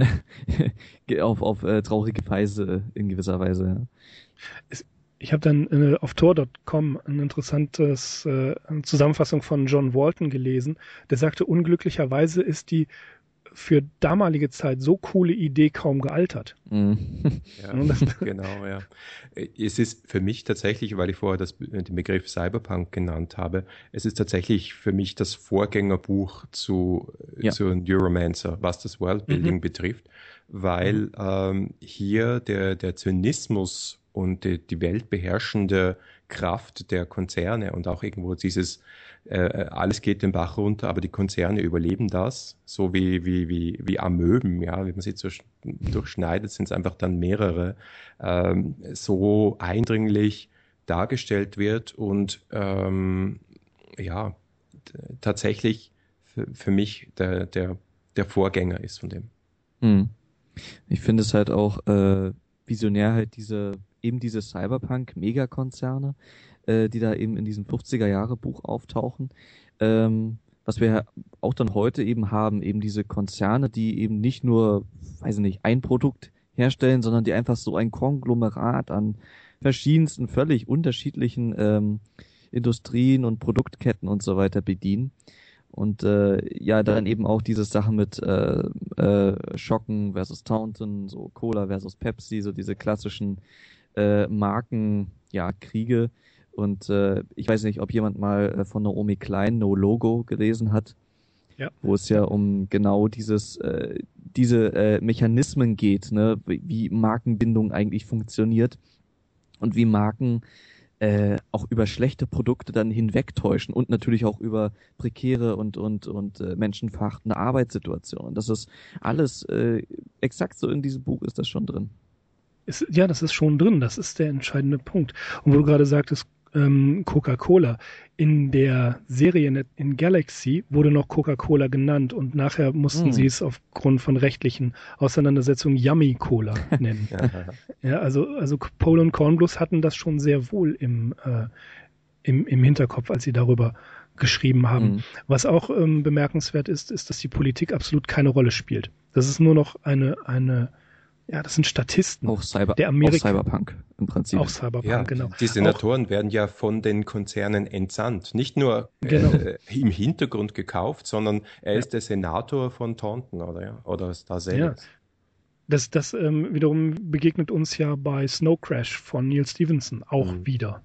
auf, auf äh, traurige Weise in gewisser Weise. Ja. Es, ich habe dann äh, auf tor Punkt com ein interessantes äh, eine Zusammenfassung von John Walton gelesen, der sagte, unglücklicherweise ist die für damalige Zeit so coole Idee kaum gealtert. Mm. Ja, genau, ja. Es ist für mich tatsächlich, weil ich vorher das, den Begriff Cyberpunk genannt habe, es ist tatsächlich für mich das Vorgängerbuch zu, ja. zu Neuromancer, was das Worldbuilding mhm. betrifft, weil mhm. ähm, hier der, der Zynismus und die, die weltbeherrschende Kraft der Konzerne und auch irgendwo dieses äh, alles geht den Bach runter, aber die Konzerne überleben das, so wie wie wie wie Amöben, ja, wenn man sie so durchschneidet, sind es einfach dann mehrere, ähm, so eindringlich dargestellt wird und ähm, ja t- tatsächlich für, für mich der der der Vorgänger ist von dem. Hm. Ich finde es halt auch äh, visionär, halt diese eben diese Cyberpunk-Megakonzerne, äh, die da eben in diesem fünfziger-Jahre-Buch auftauchen. Ähm, was wir auch dann heute eben haben, eben diese Konzerne, die eben nicht nur, weiß ich nicht, ein Produkt herstellen, sondern die einfach so ein Konglomerat an verschiedensten, völlig unterschiedlichen ähm, Industrien und Produktketten und so weiter bedienen. Und äh, ja, dann eben auch diese Sachen mit äh, äh, Schocken versus Taunton, so Cola versus Pepsi, so diese klassischen äh, Marken, ja, Kriege. Und äh, ich weiß nicht, ob jemand mal äh, von Naomi Klein No Logo gelesen hat, ja. Wo es ja um genau dieses äh, diese äh, Mechanismen geht, ne, wie, wie Markenbindung eigentlich funktioniert und wie Marken äh, auch über schlechte Produkte dann hinwegtäuschen und natürlich auch über prekäre und und und äh, menschenverachtende Arbeitssituationen. Das ist alles äh, exakt so in diesem Buch ist das schon drin. Ist, ja, das ist schon drin. Das ist der entscheidende Punkt. Und wo du gerade sagtest, ähm, Coca-Cola. In der Serie in Galaxy wurde noch Coca-Cola genannt und nachher mussten mm. sie es aufgrund von rechtlichen Auseinandersetzungen Yummy Cola nennen. Ja, also, also Pole und Kornblues hatten das schon sehr wohl im, äh, im, im Hinterkopf, als sie darüber geschrieben haben. Mm. Was auch ähm, bemerkenswert ist, ist, dass die Politik absolut keine Rolle spielt. Das ist nur noch eine, eine Ja, das sind Statisten. Auch, Cyber, der Amerika- auch Cyberpunk im Prinzip. Auch Cyberpunk, ja, genau. Die Senatoren auch, werden ja von den Konzernen entsandt. Nicht nur genau. äh, im Hintergrund gekauft, sondern er ja. ist der Senator von Taunton, oder? Ja? Oder Star City. Ja. Das, das ähm, wiederum begegnet uns ja bei Snow Crash von Neil Stephenson auch mhm. wieder.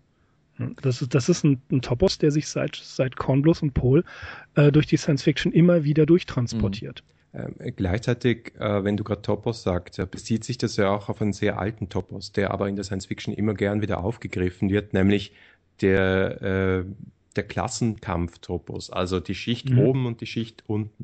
Das ist, das ist ein, ein Topos, der sich seit, seit Kornbluth und Pol äh, durch die Science Fiction immer wieder durchtransportiert. Mhm. Ähm, gleichzeitig, äh, wenn du gerade Topos sagst, ja, bezieht sich das ja auch auf einen sehr alten Topos, der aber in der Science Fiction immer gern wieder aufgegriffen wird, nämlich der, äh, der Klassenkampf-Topos, also die Schicht mhm. oben und die Schicht unten.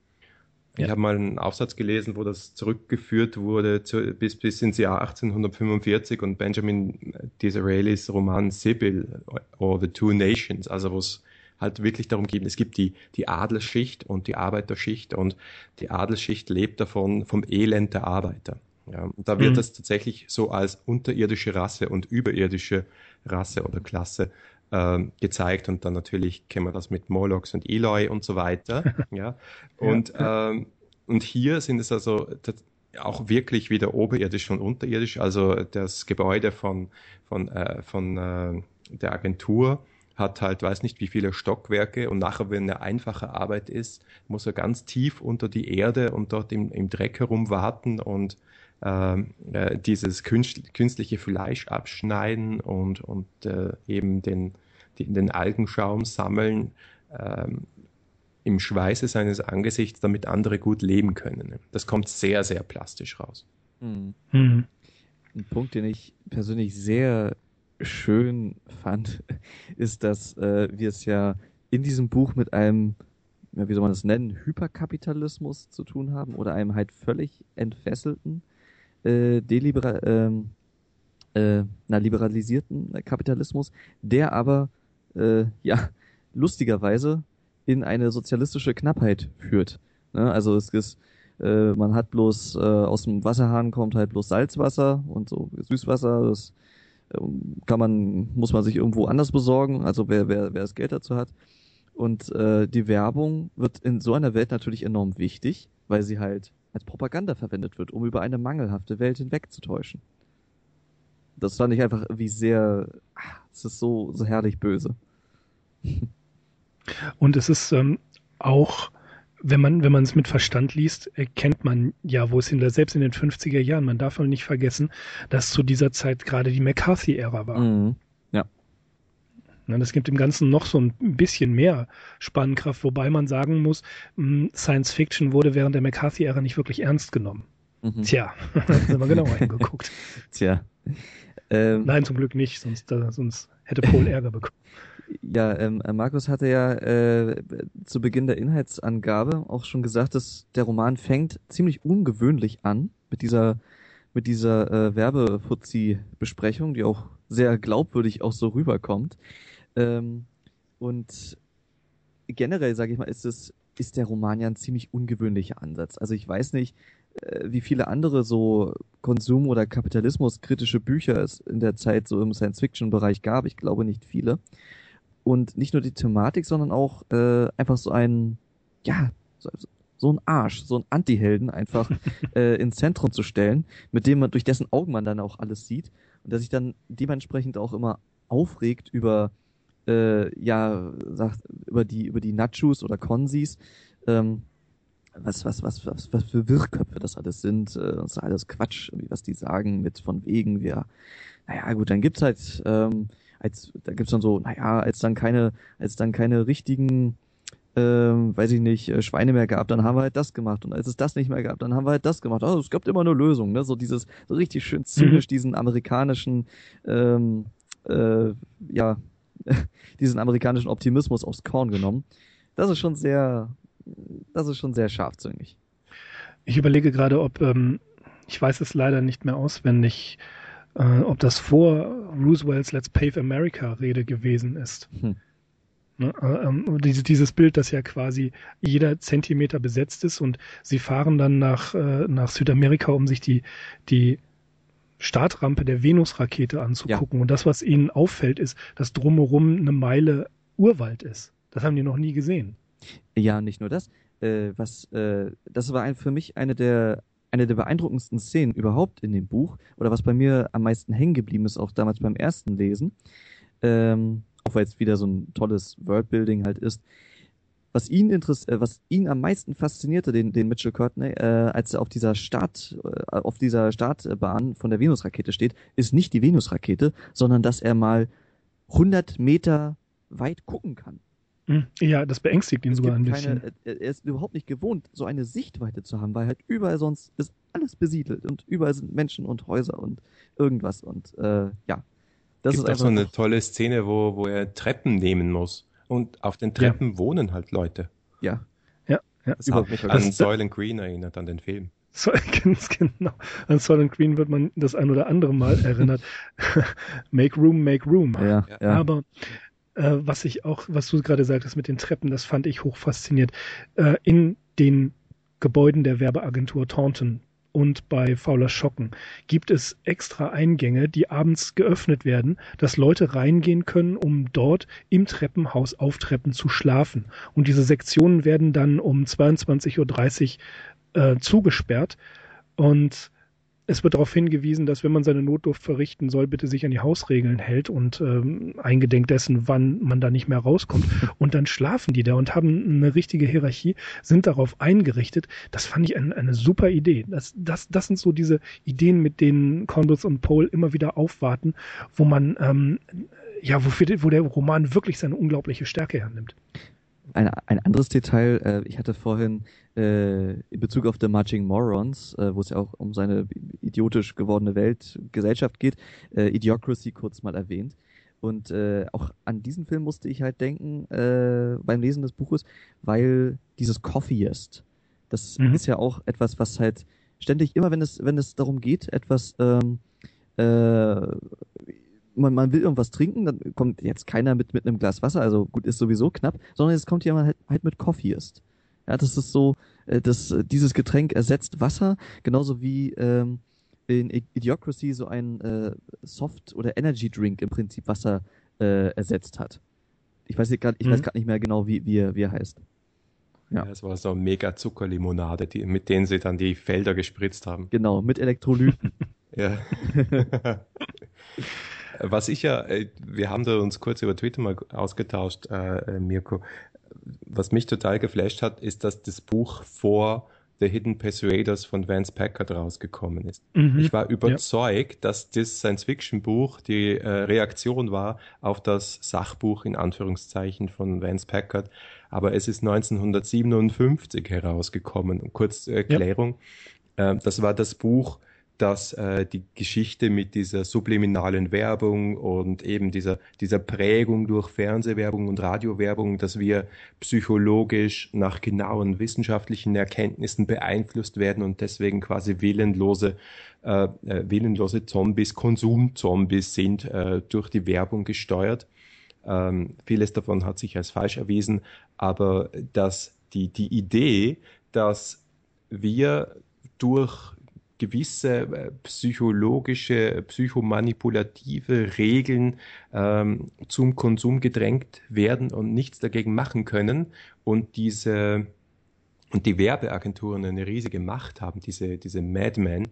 Ja. Ich habe mal einen Aufsatz gelesen, wo das zurückgeführt wurde zu, bis, bis ins Jahr achtzehnhundertfünfundvierzig und Benjamin Disraelis Roman Sibyl or the Two Nations, also wo es halt wirklich darum geht, es gibt die, die Adelsschicht und die Arbeiterschicht und die Adelsschicht lebt davon, vom Elend der Arbeiter. Ja, und da wird mhm. das tatsächlich so als unterirdische Rasse und überirdische Rasse oder Klasse ähm, gezeigt und dann natürlich kennen wir das mit Morlocks und Eloi und so weiter. ja. Und, ja. Ähm, und hier sind es also auch wirklich wieder oberirdisch und unterirdisch, also das Gebäude von, von, äh, von äh, der Agentur hat halt, weiß nicht wie viele Stockwerke und nachher, wenn eine einfache Arbeit ist, muss er ganz tief unter die Erde und dort im, im Dreck herumwarten und ähm, äh, dieses künst, künstliche Fleisch abschneiden und, und äh, eben den, die, den Algenschaum sammeln ähm, im Schweiße seines Angesichts, damit andere gut leben können. Das kommt sehr, sehr plastisch raus. Hm. Hm. Ein Punkt, den ich persönlich sehr schön fand, ist, dass äh, wir es ja in diesem Buch mit einem, ja, wie soll man das nennen, Hyperkapitalismus zu tun haben oder einem halt völlig entfesselten, äh, delibera- ähm, äh, na, liberalisierten Kapitalismus, der aber äh, ja lustigerweise in eine sozialistische Knappheit führt. Ne? Also es ist, äh, man hat bloß, äh, aus dem Wasserhahn kommt halt bloß Salzwasser und so Süßwasser, das äh, kann man, muss man sich irgendwo anders besorgen, also wer, wer, wer das Geld dazu hat. Und äh, die Werbung wird in so einer Welt natürlich enorm wichtig, weil sie halt als Propaganda verwendet wird, um über eine mangelhafte Welt hinwegzutäuschen. Das fand ich einfach wie sehr, ach, es ist so, so herrlich böse. Und es ist ähm, auch, wenn man wenn man es mit Verstand liest, erkennt man ja, wo es hinter, selbst in den fünfziger Jahren, man darf nicht vergessen, dass zu dieser Zeit gerade die McCarthy-Ära war. Mhm. Ja. Na, das gibt dem Ganzen noch so ein bisschen mehr Spannkraft, wobei man sagen muss, Science Fiction wurde während der McCarthy-Ära nicht wirklich ernst genommen. Mhm. Tja, da sind wir genauer hingeguckt. Tja. Ähm, Nein, zum Glück nicht, sonst, äh, sonst hätte Paul Ärger bekommen. Ja, ähm, Markus hatte ja äh, zu Beginn der Inhaltsangabe auch schon gesagt, dass der Roman fängt ziemlich ungewöhnlich an mit dieser mit dieser äh, Werbefuzzi-Besprechung, die auch sehr glaubwürdig auch so rüberkommt. Ähm, und generell, sage ich mal, ist es ist der Roman ja ein ziemlich ungewöhnlicher Ansatz. Also ich weiß nicht, äh, wie viele andere so Konsum- oder Kapitalismuskritische Bücher es in der Zeit so im Science-Fiction-Bereich gab. Ich glaube nicht viele. Und nicht nur die Thematik, sondern auch äh, einfach so ein, ja, so, so ein Arsch, so ein Anti-Helden einfach äh, ins Zentrum zu stellen, mit dem man, durch dessen Augen man dann auch alles sieht und der sich dann dementsprechend auch immer aufregt über, äh, ja, sagt, über die, über die Nachos oder Konsis, ähm, was, was, was, was, was für Wirrköpfe das alles sind, äh, das ist alles Quatsch, was die sagen mit von wegen, wir, naja, gut, dann gibt's halt, ähm, als, da gibt's dann so, naja, als dann keine, als dann keine richtigen, ähm, weiß ich nicht, Schweine mehr gab, dann haben wir halt das gemacht. Und als es das nicht mehr gab, dann haben wir halt das gemacht. Also es gab immer eine Lösung, ne? So dieses, so richtig schön zynisch, mhm. diesen amerikanischen, ähm, äh, ja, diesen amerikanischen Optimismus aufs Korn genommen. Das ist schon sehr, das ist schon sehr scharfzüngig. Ich überlege gerade, ob, ähm, ich weiß es leider nicht mehr auswendig, äh, ob das vor Roosevelts Let's Pave America Rede gewesen ist. Hm. Ne, äh, dieses, dieses Bild, dass ja quasi jeder Zentimeter besetzt ist und sie fahren dann nach, äh, nach Südamerika, um sich die, die Startrampe der Venus-Rakete anzugucken. Ja. Und das, was ihnen auffällt, ist, dass drumherum eine Meile Urwald ist. Das haben die noch nie gesehen. Ja, nicht nur das. Äh, was, äh, das war ein, für mich eine der eine der beeindruckendsten Szenen überhaupt in dem Buch, oder was bei mir am meisten hängen geblieben ist, auch damals beim ersten Lesen, ähm, auch weil es wieder so ein tolles Worldbuilding halt ist, was ihn interess- äh, was ihn am meisten faszinierte, den, den Mitchell Courtney, äh, als er auf dieser Start, äh, auf dieser Startbahn von der Venus-Rakete steht, ist nicht die Venus-Rakete, sondern dass er mal hundert Meter weit gucken kann. Ja, das beängstigt ihn es sogar ein keine, bisschen. Er ist überhaupt nicht gewohnt, so eine Sichtweite zu haben, weil halt überall sonst ist alles besiedelt und überall sind Menschen und Häuser und irgendwas und äh, ja. Das gibt ist auch so eine tolle Szene, wo, wo er Treppen nehmen muss und auf den Treppen ja. wohnen halt Leute. Ja. Ja, ja. Das hat an Soylent Green erinnert, an den Film. So, ganz genau. An Soylent Green wird man das ein oder andere Mal erinnert. Make room, make room. Ja, ja. Aber äh, was ich auch, was du gerade sagtest mit den Treppen, das fand ich hoch fasziniert. Äh, in den Gebäuden der Werbeagentur Taunton und bei Fauler Schocken gibt es extra Eingänge, die abends geöffnet werden, dass Leute reingehen können, um dort im Treppenhaus auf Treppen zu schlafen. Und diese Sektionen werden dann um zweiundzwanzig Uhr dreißig äh, zugesperrt und es wird darauf hingewiesen, dass wenn man seine Notdurft verrichten soll, bitte sich an die Hausregeln hält und ähm, eingedenk dessen, wann man da nicht mehr rauskommt. Und dann schlafen die da und haben eine richtige Hierarchie, sind darauf eingerichtet. Das fand ich ein, eine super Idee. Das, das, das sind so diese Ideen, mit denen Cornwell und Pohl immer wieder aufwarten, wo man, ähm, ja, wofür, wo der Roman wirklich seine unglaubliche Stärke hernimmt. Ein, ein anderes Detail, äh, ich hatte vorhin äh, in Bezug auf The Marching Morons, äh, wo es ja auch um seine idiotisch gewordene Welt, Gesellschaft geht, äh, Idiocracy kurz mal erwähnt. Und äh, auch an diesen Film musste ich halt denken äh, beim Lesen des Buches, weil dieses Coffeeist, das mhm. ist ja auch etwas, was halt ständig, immer wenn es wenn es darum geht, etwas ähm, äh, man, man will irgendwas trinken, dann kommt jetzt keiner mit, mit einem Glas Wasser, also gut, ist sowieso knapp, sondern jetzt kommt jemand halt, halt mit Coffeeist. Ja, das ist so, äh, das, dieses Getränk ersetzt Wasser, genauso wie ähm, in Idiocracy so ein äh, Soft- oder Energy-Drink im Prinzip Wasser äh, ersetzt hat. Ich weiß gerade, ich mhm. weiß gerade nicht mehr genau, wie, wie, er, wie er heißt. Ja, es war so eine mega Zuckerlimonade, die, mit denen sie dann die Felder gespritzt haben. Genau, mit Elektrolyten. Ja. Was ich ja, wir haben da uns kurz über Twitter mal ausgetauscht, äh, Mirko. Was mich total geflasht hat, ist, dass das Buch vor The Hidden Persuaders von Vance Packard rausgekommen ist. Mhm. Ich war überzeugt, ja. dass das Science-Fiction-Buch die äh, Reaktion war auf das Sachbuch in Anführungszeichen von Vance Packard, aber es ist neunzehnhundertsiebenundfünfzig herausgekommen. Und kurz zur Erklärung, ja. äh, das war das Buch, dass äh, die Geschichte mit dieser subliminalen Werbung und eben dieser dieser Prägung durch Fernsehwerbung und Radiowerbung, dass wir psychologisch nach genauen wissenschaftlichen Erkenntnissen beeinflusst werden und deswegen quasi willenlose äh, äh, willenlose Zombies, Konsumzombies sind äh, durch die Werbung gesteuert. Ähm, vieles davon hat sich als falsch erwiesen, aber dass die die Idee, dass wir durch gewisse äh, psychologische, psychomanipulative Regeln ähm, zum Konsum gedrängt werden und nichts dagegen machen können und diese und die Werbeagenturen eine riesige Macht haben, diese diese Madmen,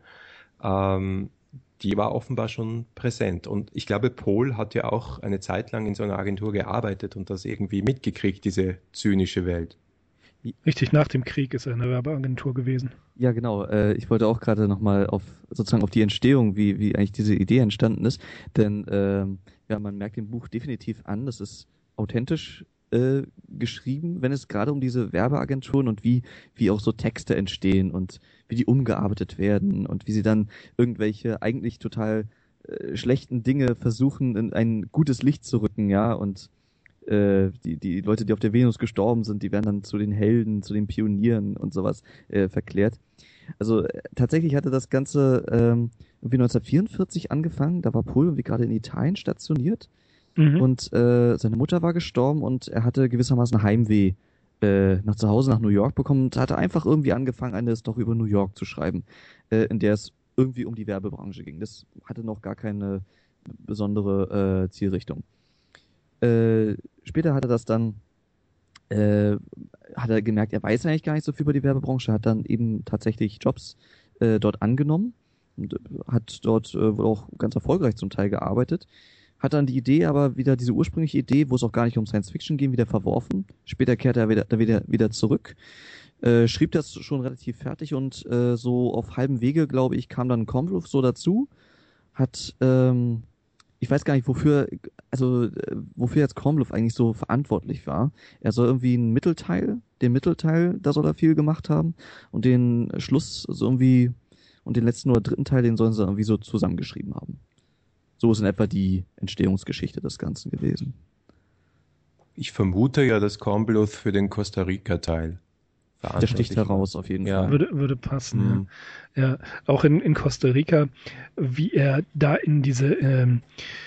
ähm, die war offenbar schon präsent. Und ich glaube, Pohl hat ja auch eine Zeit lang in so einer Agentur gearbeitet und das irgendwie mitgekriegt, diese zynische Welt. Richtig, nach dem Krieg ist er in der Werbeagentur gewesen. Ja, genau. Äh, ich wollte auch gerade nochmal auf sozusagen auf die Entstehung, wie wie eigentlich diese Idee entstanden ist. Denn ähm, ja, man merkt dem Buch definitiv an, das ist authentisch äh, geschrieben, wenn es gerade um diese Werbeagenturen und wie wie auch so Texte entstehen und wie die umgearbeitet werden und wie sie dann irgendwelche eigentlich total äh, schlechten Dinge versuchen, in ein gutes Licht zu rücken, ja, und Die, die Leute, die auf der Venus gestorben sind, die werden dann zu den Helden, zu den Pionieren und sowas äh, verklärt. Also äh, tatsächlich hatte das Ganze ähm, irgendwie neunzehnhundertvierundvierzig angefangen, da war Pohl irgendwie gerade in Italien stationiert mhm. und äh, seine Mutter war gestorben und er hatte gewissermaßen Heimweh äh, nach zu Hause, nach New York bekommen und hatte einfach irgendwie angefangen, eine Story über New York zu schreiben, äh, in der es irgendwie um die Werbebranche ging. Das hatte noch gar keine besondere äh, Zielrichtung. Äh, später hat er das dann, äh, hat er gemerkt, er weiß eigentlich gar nicht so viel über die Werbebranche, hat dann eben tatsächlich Jobs äh, dort angenommen und hat dort äh, wohl auch ganz erfolgreich zum Teil gearbeitet, hat dann die Idee, aber wieder diese ursprüngliche Idee, wo es auch gar nicht um Science Fiction ging, wieder verworfen. Später kehrte er wieder, da wieder, wieder zurück, äh, schrieb das schon relativ fertig und äh, so auf halbem Wege, glaube ich, kam dann Kornbluth so dazu, hat ähm, ich weiß gar nicht, wofür, also wofür jetzt Kornbluth eigentlich so verantwortlich war. Er soll irgendwie einen Mittelteil, den Mittelteil, da soll er viel gemacht haben und den Schluss so irgendwie und den letzten oder dritten Teil, den sollen sie irgendwie so zusammengeschrieben haben. So ist in etwa die Entstehungsgeschichte des Ganzen gewesen. Ich vermute ja, dass Kornbluth für den Costa Rica-Teil der sticht heraus auf jeden ja. Fall. Würde, würde passen. Mhm. Ja. Ja, auch in, in Costa Rica, wie er da in diese ähm,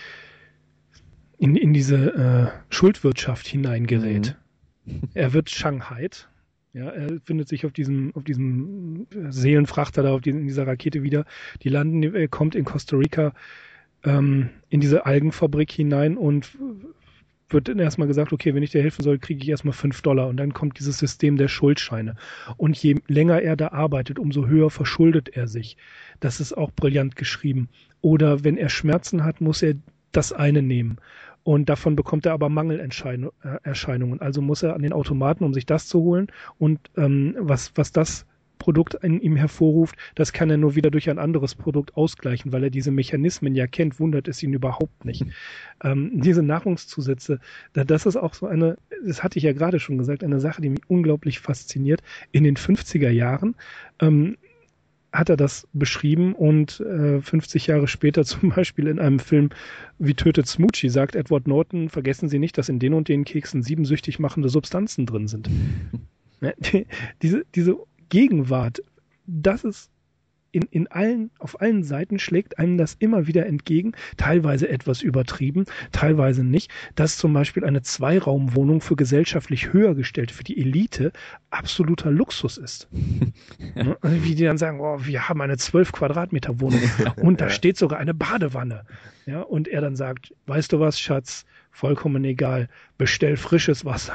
in, in diese äh, Schuldwirtschaft hineingerät. Mhm. Er wird Shanghait. Ja, er findet sich auf diesem auf diesem Seelenfrachter da auf die, in dieser Rakete wieder. Die landen, er kommt in Costa Rica ähm, in diese Algenfabrik hinein und wird dann erstmal gesagt, okay, wenn ich dir helfen soll, kriege ich erstmal fünf Dollar. Und dann kommt dieses System der Schuldscheine. Und je länger er da arbeitet, umso höher verschuldet er sich. Das ist auch brillant geschrieben. Oder wenn er Schmerzen hat, muss er das eine nehmen. Und davon bekommt er aber Mangelerscheinungen. Also muss er an den Automaten, um sich das zu holen. Und ähm, was, was das Produkt in ihm hervorruft, das kann er nur wieder durch ein anderes Produkt ausgleichen, weil er diese Mechanismen ja kennt, wundert es ihn überhaupt nicht. ähm, diese Nahrungszusätze, das ist auch so eine, das hatte ich ja gerade schon gesagt, eine Sache, die mich unglaublich fasziniert. In den fünfziger Jahren ähm, hat er das beschrieben und äh, fünfzig Jahre später zum Beispiel in einem Film Wie tötet Smoochie sagt Edward Norton, vergessen Sie nicht, dass in den und den Keksen sieben süchtig machende Substanzen drin sind. Ja, die, diese, diese Gegenwart, das ist in, in allen, auf allen Seiten schlägt einem das immer wieder entgegen, teilweise etwas übertrieben, teilweise nicht, dass zum Beispiel eine Zweiraumwohnung für gesellschaftlich höher gestellt, für die Elite, absoluter Luxus ist. Ja. Also wie die dann sagen, oh, wir haben eine zwölf Quadratmeter Wohnung und da steht sogar eine Badewanne. Ja, und er dann sagt, weißt du was, Schatz, vollkommen egal, bestell frisches Wasser.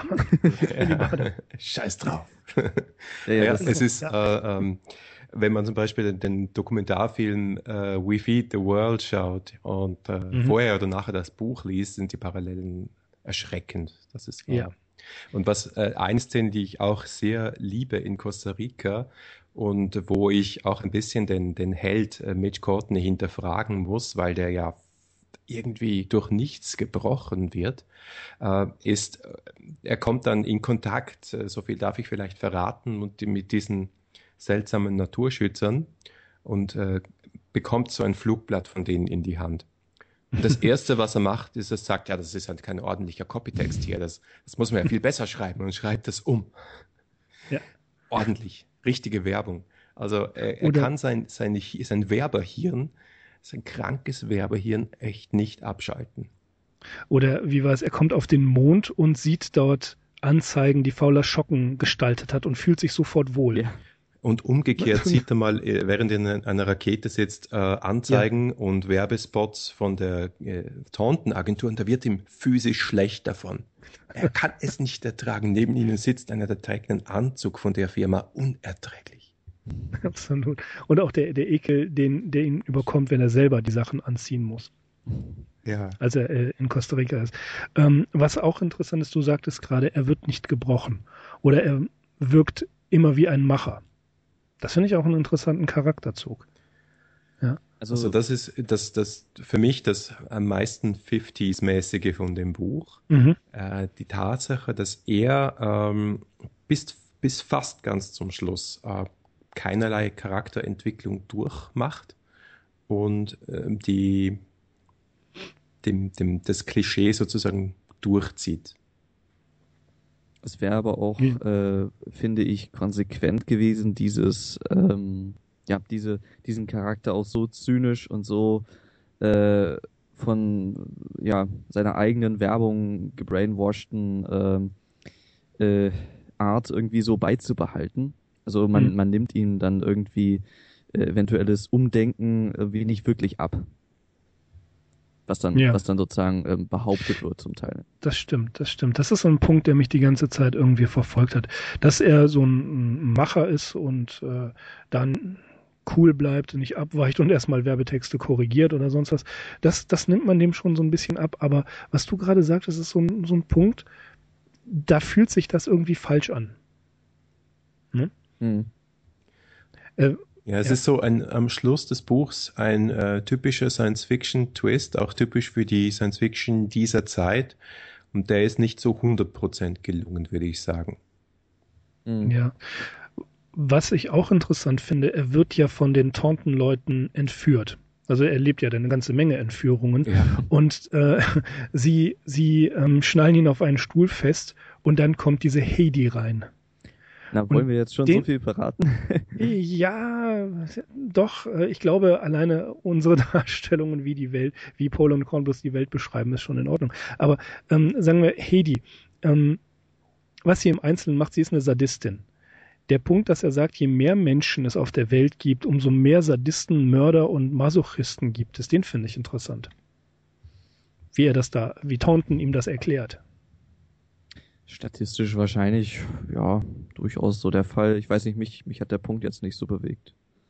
Ja. Scheiß drauf. Ja, ja, ja, das es ist, ja. äh, ähm, wenn man zum Beispiel den, den Dokumentarfilm äh, We Feed the World schaut und äh, Mhm. vorher oder nachher das Buch liest, sind die Parallelen erschreckend. Das ist wahr. Ja. Und was äh, eine Szene, die ich auch sehr liebe in Costa Rica und wo ich auch ein bisschen den, den Held äh, Mitch Courtney hinterfragen muss, weil der ja irgendwie durch nichts gebrochen wird, äh, ist, äh, er kommt dann in Kontakt, äh, so viel darf ich vielleicht verraten, und die, mit diesen seltsamen Naturschützern und äh, bekommt so ein Flugblatt von denen in die Hand. Und das Erste, was er macht, ist, er sagt, ja, das ist halt kein ordentlicher Copytext hier, das, das muss man ja viel besser schreiben, und schreibt das um. Ja. Ordentlich, richtige Werbung. Also er, er Oder- kann sein, sein, sein Werberhirn, sein krankes Werberhirn echt nicht abschalten. Oder wie war es, er kommt auf den Mond und sieht dort Anzeigen, die Fauler Schocken gestaltet hat und fühlt sich sofort wohl. Ja. Und umgekehrt sieht er mal, äh, während er in einer Rakete sitzt, äh, Anzeigen und Werbespots von der äh, Taunton-Agentur, und da wird ihm physisch schlecht davon. Er kann es nicht ertragen. Neben ihnen sitzt einer, der trägt einen Anzug von der Firma, unerträglich. Absolut. Und auch der, der Ekel, den, der ihn überkommt, wenn er selber die Sachen anziehen muss, Ja. als er äh, in Costa Rica ist. Ähm, was auch interessant ist, du sagtest gerade, er wird nicht gebrochen. Oder er wirkt immer wie ein Macher. Das finde ich auch einen interessanten Charakterzug. Ja. Also, Also das ist das, das für mich das am meisten fünfziger-mäßige von dem Buch. Mhm. Äh, die Tatsache, dass er ähm, bis, bis fast ganz zum Schluss äh, keinerlei Charakterentwicklung durchmacht und ähm, die, dem, dem, das Klischee sozusagen durchzieht. es wäre aber auch, Hm. äh, finde ich, konsequent gewesen, dieses, ähm, ja, diese, diesen Charakter auch so zynisch und so äh, von ja seiner eigenen Werbung gebrainwashten ähm, äh, Art irgendwie so beizubehalten. Also man, Mhm. man nimmt ihm dann irgendwie äh, eventuelles Umdenken irgendwie nicht wirklich ab. Was dann, Ja. was dann sozusagen ähm, behauptet wird zum Teil. Das stimmt, das stimmt. Das ist so ein Punkt, der mich die ganze Zeit irgendwie verfolgt hat. Dass er so ein Macher ist und äh, dann cool bleibt, nicht abweicht und erstmal Werbetexte korrigiert oder sonst was. Das, das nimmt man dem schon so ein bisschen ab. Aber was du gerade sagtest, ist so ein, so ein Punkt, da fühlt sich das irgendwie falsch an. Ne? Hm. Äh, Ja, es Ja. ist so ein, am Schluss des Buchs ein äh, typischer Science-Fiction-Twist, auch typisch für die Science-Fiction dieser Zeit. Und der ist nicht so hundert Prozent gelungen, würde ich sagen. Hm. Ja. Was ich auch interessant finde, er wird ja von den Taunton-Leuten entführt. Also er erlebt ja eine ganze Menge Entführungen. Ja. Und äh, sie, sie ähm, schnallen ihn auf einen Stuhl fest und dann kommt diese Heidi rein. Na, wollen Und wir jetzt schon den- so viel verraten? Ja, doch, äh, ich glaube, alleine unsere Darstellungen, wie die Welt, wie Paul und Kornbluth die Welt beschreiben, ist schon in Ordnung. Aber ähm, sagen wir, Heidi, ähm, was sie im Einzelnen macht, sie ist eine Sadistin. Der Punkt, dass er sagt, je mehr Menschen es auf der Welt gibt, umso mehr Sadisten, Mörder und Masochisten gibt es, den finde ich interessant. Wie er das da, wie Taunton ihm das erklärt. Statistisch wahrscheinlich, ja, durchaus so der Fall. Ich weiß nicht, mich, mich hat der Punkt jetzt nicht so bewegt.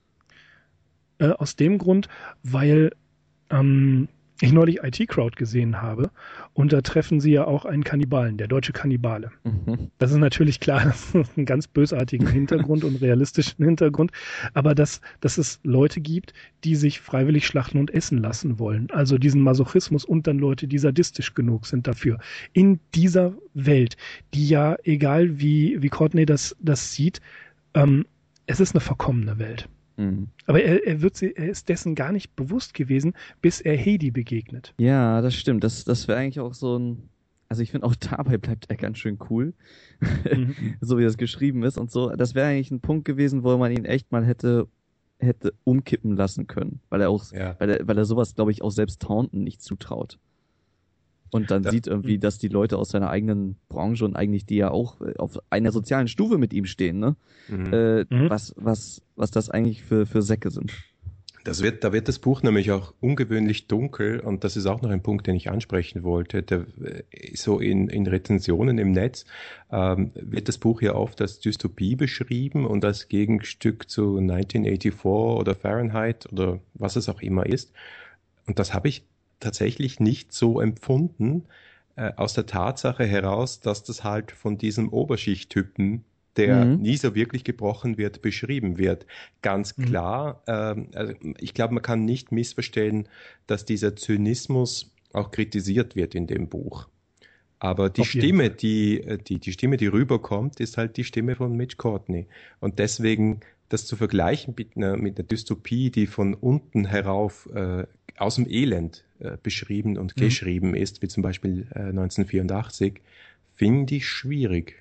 Äh, aus dem Grund, weil ähm, ich neulich I T Crowd gesehen habe und da treffen sie ja auch einen Kannibalen, der deutsche Kannibale. Mhm. Das ist natürlich klar, das ist einen ganz bösartigen Hintergrund und realistischen Hintergrund, aber dass, dass es Leute gibt, die sich freiwillig schlachten und essen lassen wollen. Also diesen Masochismus und dann Leute, die sadistisch genug sind dafür. In dieser Welt, die ja, egal wie, wie Courtney das, das sieht, ähm, es ist eine verkommene Welt. Mhm. Aber er, er, wird sie, er ist dessen gar nicht bewusst gewesen, bis er Heidi begegnet. Ja, das stimmt. Das, das wäre eigentlich auch so ein. Also ich finde auch dabei bleibt er ganz schön cool. Mhm. So wie das geschrieben ist und so. Das wäre eigentlich ein Punkt gewesen, wo man ihn echt mal hätte hätte umkippen lassen können, weil er auch, Ja. weil er, weil er sowas, glaube ich, auch selbst Taunton nicht zutraut. Und dann Ja. sieht irgendwie, dass die Leute aus seiner eigenen Branche und eigentlich die ja auch auf einer sozialen Stufe mit ihm stehen, ne? Mhm. Äh, Mhm. was, was, was das eigentlich für, für Säcke sind. Das wird, da wird das Buch nämlich auch ungewöhnlich dunkel und das ist auch noch ein Punkt, den ich ansprechen wollte. Der, so in, in Rezensionen im Netz ähm, wird das Buch ja oft als Dystopie beschrieben und als Gegenstück zu neunzehnhundertvierundachtzig oder Fahrenheit oder was es auch immer ist. Und das habe ich tatsächlich nicht so empfunden, äh, aus der Tatsache heraus, dass das halt von diesem Oberschichttypen, der Mhm. nie so wirklich gebrochen wird, beschrieben wird. Ganz Mhm. klar, ähm, also ich glaube, man kann nicht missverstehen, dass dieser Zynismus auch kritisiert wird in dem Buch. Aber die Auf jeden Stimme, Fall. die, äh, die, die Stimme, die rüberkommt, ist halt die Stimme von Mitch Courtney. Und deswegen das zu vergleichen mit einer, mit einer Dystopie, die von unten herauf äh, aus dem Elend äh, beschrieben und Mhm. geschrieben ist, wie zum Beispiel äh, neunzehnhundertvierundachtzig, finde ich schwierig.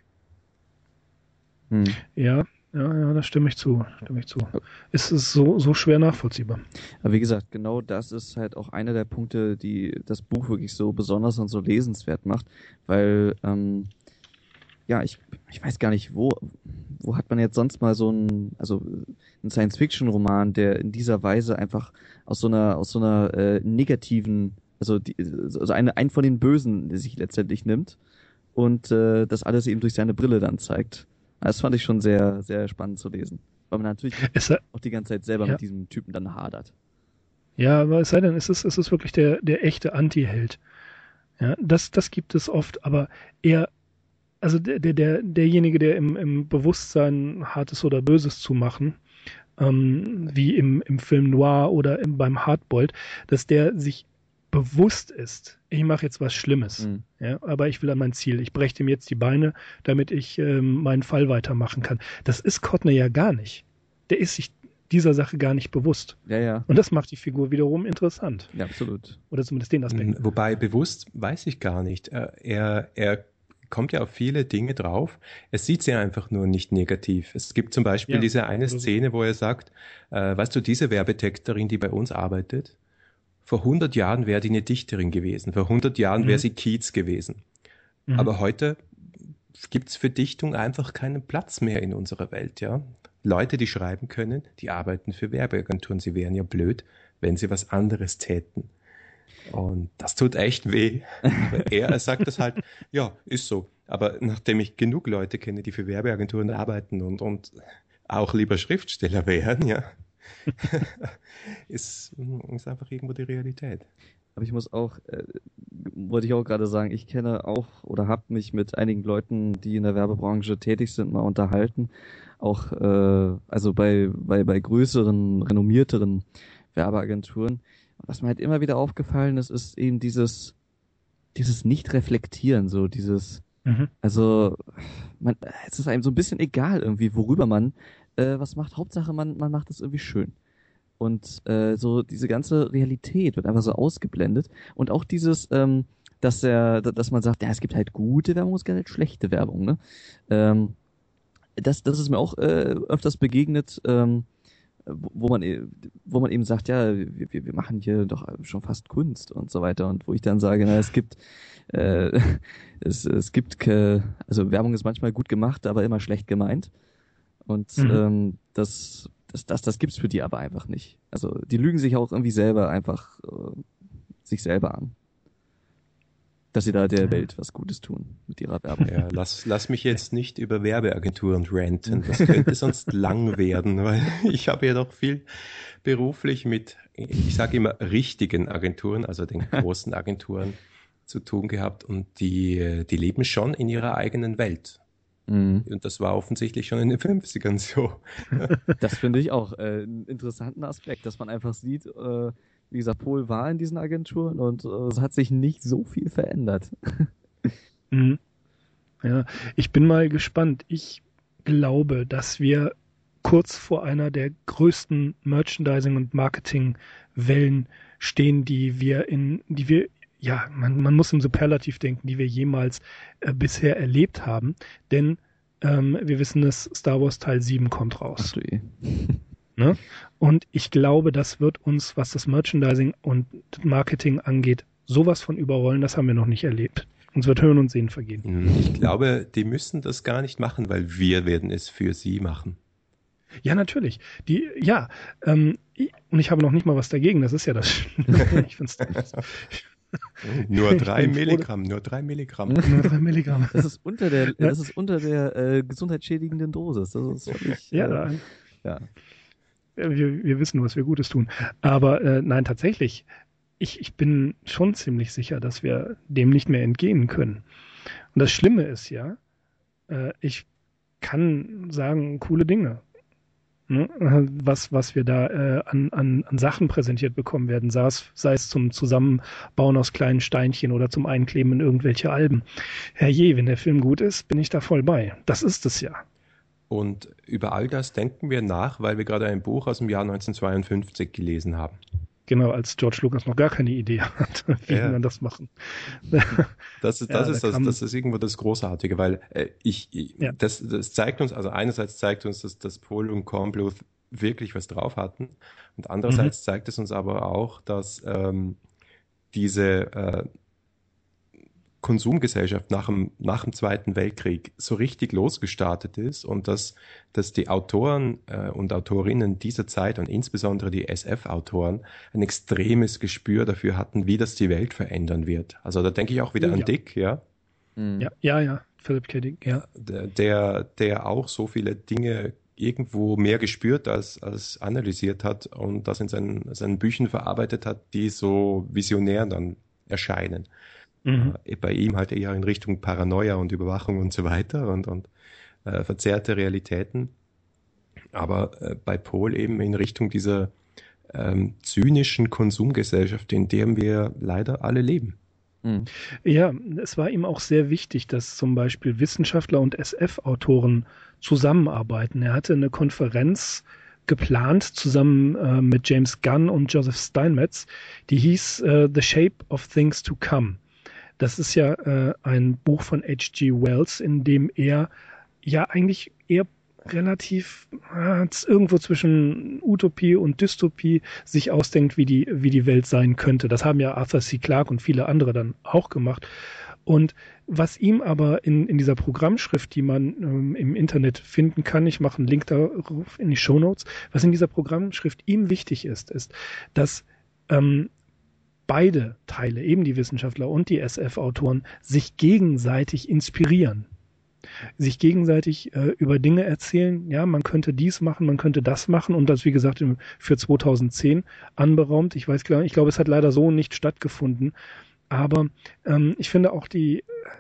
Hm. Ja, ja, ja, da stimme ich zu. Stimme ich zu. Es ist so, so schwer nachvollziehbar. Aber wie gesagt, genau das ist halt auch einer der Punkte, die das Buch wirklich so besonders und so lesenswert macht, weil, ähm, ja, ich, ich weiß gar nicht, wo, wo hat man jetzt sonst mal so einen, also einen Science-Fiction-Roman, der in dieser Weise einfach aus so einer, aus so einer äh, negativen, also, die, also eine, einen von den Bösen, der sich letztendlich nimmt und äh, das alles eben durch seine Brille dann zeigt. Das fand ich schon sehr, sehr spannend zu lesen. Weil man natürlich Es sei, auch die ganze Zeit selber Ja. mit diesem Typen dann hadert. ja, aber es sei denn, es ist, es ist wirklich der, der echte Anti-Held. Ja, das, das gibt es oft, aber eher, also der, der, der, derjenige, der im, im Bewusstsein Hartes oder Böses zu machen, ähm, wie im, im Film Noir oder im, beim Hardboiled, dass der sich bewusst ist, ich mache jetzt was Schlimmes, Mhm. ja, aber ich will an mein Ziel. Ich breche ihm jetzt die Beine, damit ich ähm, meinen Fall weitermachen kann. Das ist Courtney ja gar nicht. Der ist sich dieser Sache gar nicht bewusst. Ja, ja, Und das macht die Figur wiederum interessant. ja, absolut. Oder zumindest den Aspekt. Wobei bewusst weiß ich gar nicht. Äh, Er, er kommt ja auf viele Dinge drauf. Er sieht sie einfach nur nicht negativ. Es gibt zum Beispiel Ja, diese eine oder so. Szene, wo er sagt, äh, weißt du, diese Werbetexterin, die bei uns arbeitet, vor hundert Jahren wäre die eine Dichterin gewesen. Vor hundert Jahren Mhm. wäre sie Keats gewesen. Mhm. Aber heute gibt es für Dichtung einfach keinen Platz mehr in unserer Welt, ja. Leute, die schreiben können, die arbeiten für Werbeagenturen. Sie wären ja blöd, wenn sie was anderes täten. Und das tut echt weh. Aber er, er sagt das halt, ja, ist so. Aber nachdem ich genug Leute kenne, die für Werbeagenturen arbeiten und, und auch lieber Schriftsteller wären, ja, ist, ist einfach irgendwo die Realität. Aber ich muss auch, äh, wollte ich auch gerade sagen, ich kenne auch oder habe mich mit einigen Leuten, die in der Werbebranche tätig sind, mal unterhalten. Auch, äh, also bei, bei, bei größeren, renommierteren Werbeagenturen. Und was mir halt immer wieder aufgefallen ist, ist eben dieses, dieses Nicht-Reflektieren, so dieses, Mhm. also, man, es ist einem so ein bisschen egal irgendwie, worüber man äh, was macht. Hauptsache, man, man macht es irgendwie schön. Und äh, so diese ganze Realität wird einfach so ausgeblendet. Und auch dieses, ähm, dass er, dass man sagt, ja, es gibt halt gute Werbung, es gibt halt schlechte Werbung, ne? Ähm, das, das ist mir auch äh, öfters begegnet, ähm, wo wo man, e- wo man eben sagt, ja, wir, wir wir machen hier doch schon fast Kunst und so weiter. Und wo ich dann sage, na, es gibt, äh, es, es gibt, ke- also Werbung ist manchmal gut gemacht, aber immer schlecht gemeint. Und Mhm. ähm, das, das, das, das gibt's für die aber einfach nicht. Also die lügen sich auch irgendwie selber einfach äh, sich selber an, dass sie da der Ja. Welt was Gutes tun mit ihrer Werbung. Ja, lass, lass mich jetzt nicht über Werbeagenturen ranten. Das könnte sonst lang werden, weil ich habe ja doch viel beruflich mit, ich sage immer, richtigen Agenturen, also den großen Agenturen zu tun gehabt und die, die leben schon in ihrer eigenen Welt. Mhm. Und das war offensichtlich schon in den fünfzigern so. Das finde ich auch äh, einen interessanten Aspekt, dass man einfach sieht, äh, wie gesagt, Paul war in diesen Agenturen und äh, es hat sich nicht so viel verändert. Mhm. Ja, ich bin mal gespannt. Ich glaube, dass wir kurz vor einer der größten Merchandising- und Marketingwellen stehen, die wir in, die wir, ja, man, man muss im Superlativ denken, die wir jemals äh, bisher erlebt haben. Denn ähm, wir wissen, dass Star Wars Teil sieben kommt Ach raus. du eh. Ne? Und ich glaube, das wird uns, was das Merchandising und Marketing angeht, sowas von überrollen, das haben wir noch nicht erlebt. Uns wird Hören und Sehen vergehen. Ich glaube, die müssen das gar nicht machen, weil wir werden es für sie machen. Ja, natürlich. Die, ja, ähm, ich, und ich habe noch nicht mal was dagegen, das ist ja das. Ich find's Nur drei Milligramm, nur drei Milligramm. Nur drei Milligramm. Das ist unter der, das ist unter der äh, gesundheitsschädigenden Dosis. Das ist völlig, ja, äh, ja. Wir, wir wissen, was wir Gutes tun. Aber äh, nein, tatsächlich, ich, ich bin schon ziemlich sicher, dass wir dem nicht mehr entgehen können. Und das Schlimme ist ja, äh, ich kann sagen, coole Dinge. Ne? Was, was wir da äh, an, an, an Sachen präsentiert bekommen werden, sei es, sei es zum Zusammenbauen aus kleinen Steinchen oder zum Einkleben in irgendwelche Alben. Herrje, wenn der Film gut ist, bin ich da voll bei. Das ist es ja. Und über all das denken wir nach, weil wir gerade ein Buch aus dem Jahr neunzehnhundertzweiundfünfzig gelesen haben. Genau, als George Lucas noch gar keine Idee hat, wie ja. man das machen. Das ist, das, ja, ist da das, das ist irgendwo das Großartige, weil äh, ich, ich ja. das, das zeigt uns, also einerseits zeigt uns, dass, dass Pohl und Kornbluth wirklich was drauf hatten und andererseits mhm. zeigt es uns aber auch, dass ähm, diese äh, Konsumgesellschaft nach dem, nach dem Zweiten Weltkrieg so richtig losgestartet ist und dass, dass die Autoren äh, und Autorinnen dieser Zeit und insbesondere die S F-Autoren ein extremes Gespür dafür hatten, wie das die Welt verändern wird. Also da denke ich auch wieder oh, an ja. Dick, ja? Mhm. Ja, ja, ja, Philip K. Dick, ja. Der, der auch so viele Dinge irgendwo mehr gespürt als, als analysiert hat und das in seinen, seinen Büchern verarbeitet hat, die so visionär dann erscheinen. Mhm. Äh, bei ihm halt eher in Richtung Paranoia und Überwachung und so weiter und, und äh, verzerrte Realitäten. Aber äh, bei Pohl eben in Richtung dieser ähm, zynischen Konsumgesellschaft, in der wir leider alle leben. Mhm. Ja, es war ihm auch sehr wichtig, dass zum Beispiel Wissenschaftler und S F-Autoren zusammenarbeiten. Er hatte eine Konferenz geplant, zusammen äh, mit James Gunn und Joseph Steinmetz, die hieß äh, The Shape of Things to Come. Das ist ja äh, ein Buch von H G Wells, in dem er ja eigentlich eher relativ äh, irgendwo zwischen Utopie und Dystopie sich ausdenkt, wie die, wie die Welt sein könnte. Das haben ja Arthur C. Clarke und viele andere dann auch gemacht. Und was ihm aber in, in dieser Programmschrift, die man ähm, im Internet finden kann, ich mache einen Link darauf in die Shownotes, was in dieser Programmschrift ihm wichtig ist, ist, dass ähm, beide Teile, eben die Wissenschaftler und die S F-Autoren, sich gegenseitig inspirieren. Sich gegenseitig äh, über Dinge erzählen, ja, man könnte dies machen, man könnte das machen und das, wie gesagt, für zweitausendzehn anberaumt. Ich weiß klar, ich glaube, es hat leider so nicht stattgefunden, aber ähm, ich finde auch die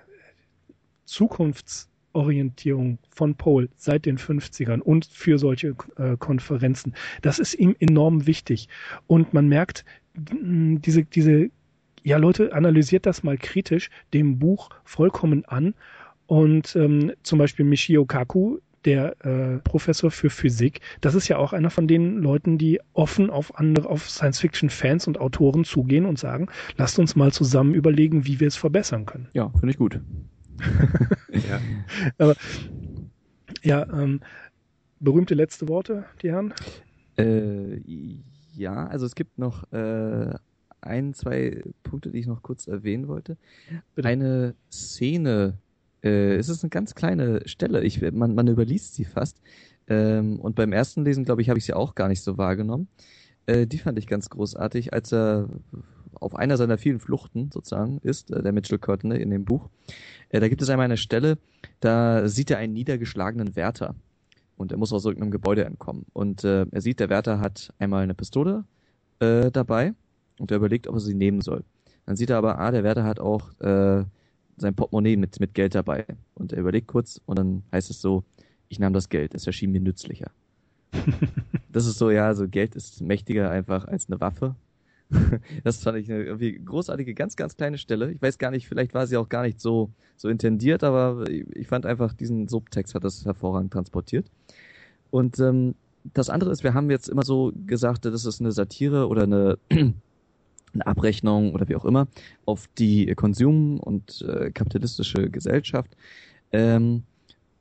Zukunftsorientierung von Pohl seit den fünfzigern und für solche äh, Konferenzen, das ist ihm enorm wichtig und man merkt, diese, diese, ja Leute, analysiert das mal kritisch dem Buch vollkommen an und ähm, zum Beispiel Michio Kaku, der äh, Professor für Physik, das ist ja auch einer von den Leuten, die offen auf andere, auf Science-Fiction-Fans und Autoren zugehen und sagen, lasst uns mal zusammen überlegen, wie wir es verbessern können. Ja, finde ich gut. ja. Aber, ja, ähm, berühmte letzte Worte, die Herren? Äh, Ja, also es gibt noch äh, ein, zwei Punkte, die ich noch kurz erwähnen wollte. Bitte. Eine Szene, äh, es ist eine ganz kleine Stelle, ich, man, man überliest sie fast. Ähm, und beim ersten Lesen, glaube ich, habe ich sie auch gar nicht so wahrgenommen. Äh, die fand ich ganz großartig, als er auf einer seiner vielen Fluchten sozusagen ist, äh, der Mitchell Courtenay in dem Buch. Äh, da gibt es einmal eine Stelle, da sieht er einen niedergeschlagenen Wärter. Und er muss aus irgendeinem Gebäude entkommen. Und äh, er sieht, der Wärter hat einmal eine Pistole äh, dabei und er überlegt, ob er sie nehmen soll. Dann sieht er aber, ah, der Wärter hat auch äh, sein Portemonnaie mit, mit Geld dabei. Und er überlegt kurz und dann heißt es so, ich nahm das Geld, es erschien mir nützlicher. Das ist so, ja, so Geld ist mächtiger einfach als eine Waffe. Das fand ich eine irgendwie großartige, ganz, ganz kleine Stelle. Ich weiß gar nicht, vielleicht war sie auch gar nicht so, so intendiert, aber ich fand einfach, diesen Subtext hat das hervorragend transportiert. Und ähm, das andere ist, wir haben jetzt immer so gesagt, das ist eine Satire oder eine, eine Abrechnung oder wie auch immer auf die Konsum- und äh, kapitalistische Gesellschaft. Ähm,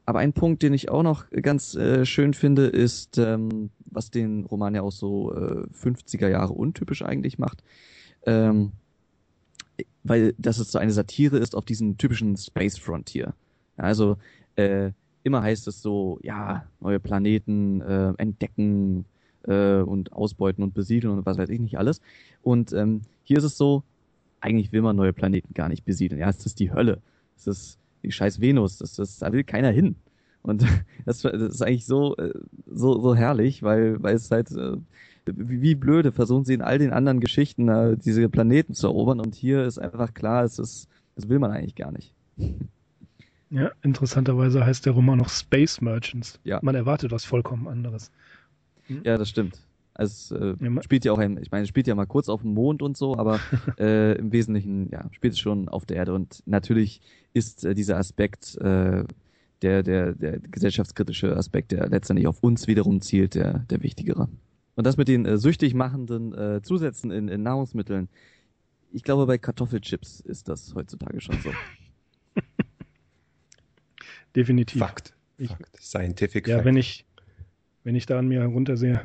aber ein Punkt, den ich auch noch ganz äh, schön finde, ist, ähm, was den Roman ja auch so äh, fünfziger Jahre untypisch eigentlich macht, ähm, weil das es so eine Satire ist auf diesen typischen Space Frontier. Ja, also äh, immer heißt es so, ja, neue Planeten äh, entdecken äh, und ausbeuten und besiedeln und was weiß ich nicht alles. Und ähm, hier ist es so, eigentlich will man neue Planeten gar nicht besiedeln. Ja, es ist die Hölle. Es ist die scheiß Venus. Das, das, da will keiner hin. Und das, das ist eigentlich so, so, so herrlich, weil, weil es halt, wie, wie blöde versuchen sie in all den anderen Geschichten äh, diese Planeten zu erobern. Und hier ist einfach klar, es ist, das will man eigentlich gar nicht. Ja, interessanterweise heißt der Roman noch Space Merchants. Ja. Man erwartet was vollkommen anderes. Hm? Ja, das stimmt. Also es äh, ja, spielt ja auch, ein, ich meine, es spielt ja mal kurz auf dem Mond und so, aber äh, im Wesentlichen, ja, spielt es schon auf der Erde. Und natürlich ist äh, dieser Aspekt, äh, der, der, der gesellschaftskritische Aspekt, der letztendlich auf uns wiederum zielt, der, der wichtigere. Und das mit den äh, süchtig machenden äh, Zusätzen in, in Nahrungsmitteln, ich glaube, bei Kartoffelchips ist das heutzutage schon so. Definitiv. Fakt. Ich, Fakt. Scientific ja, Fact. wenn ich, wenn ich da an mir heruntersehe.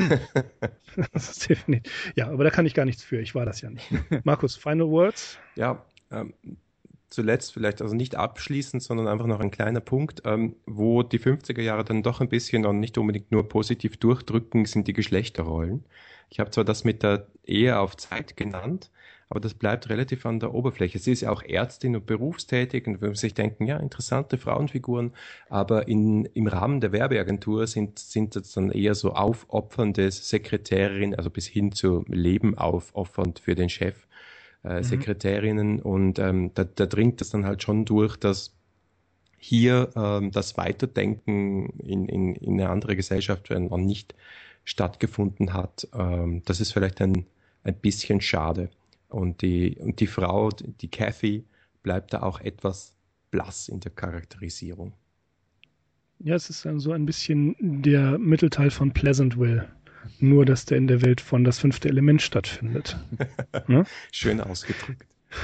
Das ist definitiv. Ja, aber da kann ich gar nichts für. Ich war das ja nicht. Markus, final words? Ja, ähm, zuletzt vielleicht, also nicht abschließend, sondern einfach noch ein kleiner Punkt, ähm, wo die fünfziger Jahre dann doch ein bisschen und nicht unbedingt nur positiv durchdrücken, sind die Geschlechterrollen. Ich habe zwar das mit der Ehe auf Zeit genannt, aber das bleibt relativ an der Oberfläche. Sie ist ja auch Ärztin und berufstätig und wenn man sich denken, ja, interessante Frauenfiguren, aber in, im Rahmen der Werbeagentur sind, sind das dann eher so aufopfernde Sekretärinnen, also bis hin zu Leben aufopfernd für den Chef, äh, mhm. Sekretärinnen und ähm, da, da dringt das dann halt schon durch, dass hier ähm, das Weiterdenken in, in, in eine andere Gesellschaft noch nicht stattgefunden hat. Ähm, das ist vielleicht ein, ein bisschen schade. Und die, und die Frau, die Kathy, bleibt da auch etwas blass in der Charakterisierung. Ja, es ist dann so ein bisschen der Mittelteil von Pleasantville. Nur, dass der in der Welt von Das fünfte Element stattfindet. Ne? Schön ausgedrückt.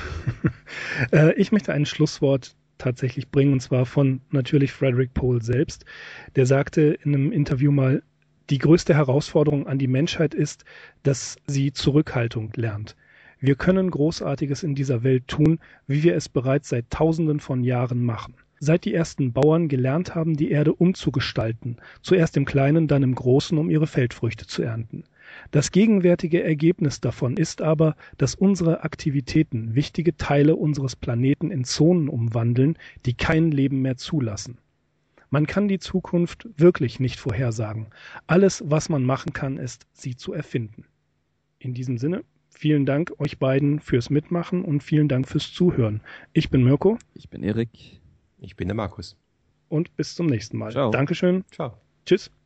äh, ich möchte ein Schlusswort tatsächlich bringen, und zwar von natürlich Frederik Pohl selbst. Der sagte in einem Interview mal, die größte Herausforderung an die Menschheit ist, dass sie Zurückhaltung lernt. Wir können Großartiges in dieser Welt tun, wie wir es bereits seit Tausenden von Jahren machen. Seit die ersten Bauern gelernt haben, die Erde umzugestalten, zuerst im Kleinen, dann im Großen, um ihre Feldfrüchte zu ernten. Das gegenwärtige Ergebnis davon ist aber, dass unsere Aktivitäten wichtige Teile unseres Planeten in Zonen umwandeln, die kein Leben mehr zulassen. Man kann die Zukunft wirklich nicht vorhersagen. Alles, was man machen kann, ist, sie zu erfinden. In diesem Sinne, vielen Dank euch beiden fürs Mitmachen und vielen Dank fürs Zuhören. Ich bin Mirko. Ich bin Erik. Ich bin der Markus. Und bis zum nächsten Mal. Ciao. Dankeschön. Ciao. Tschüss.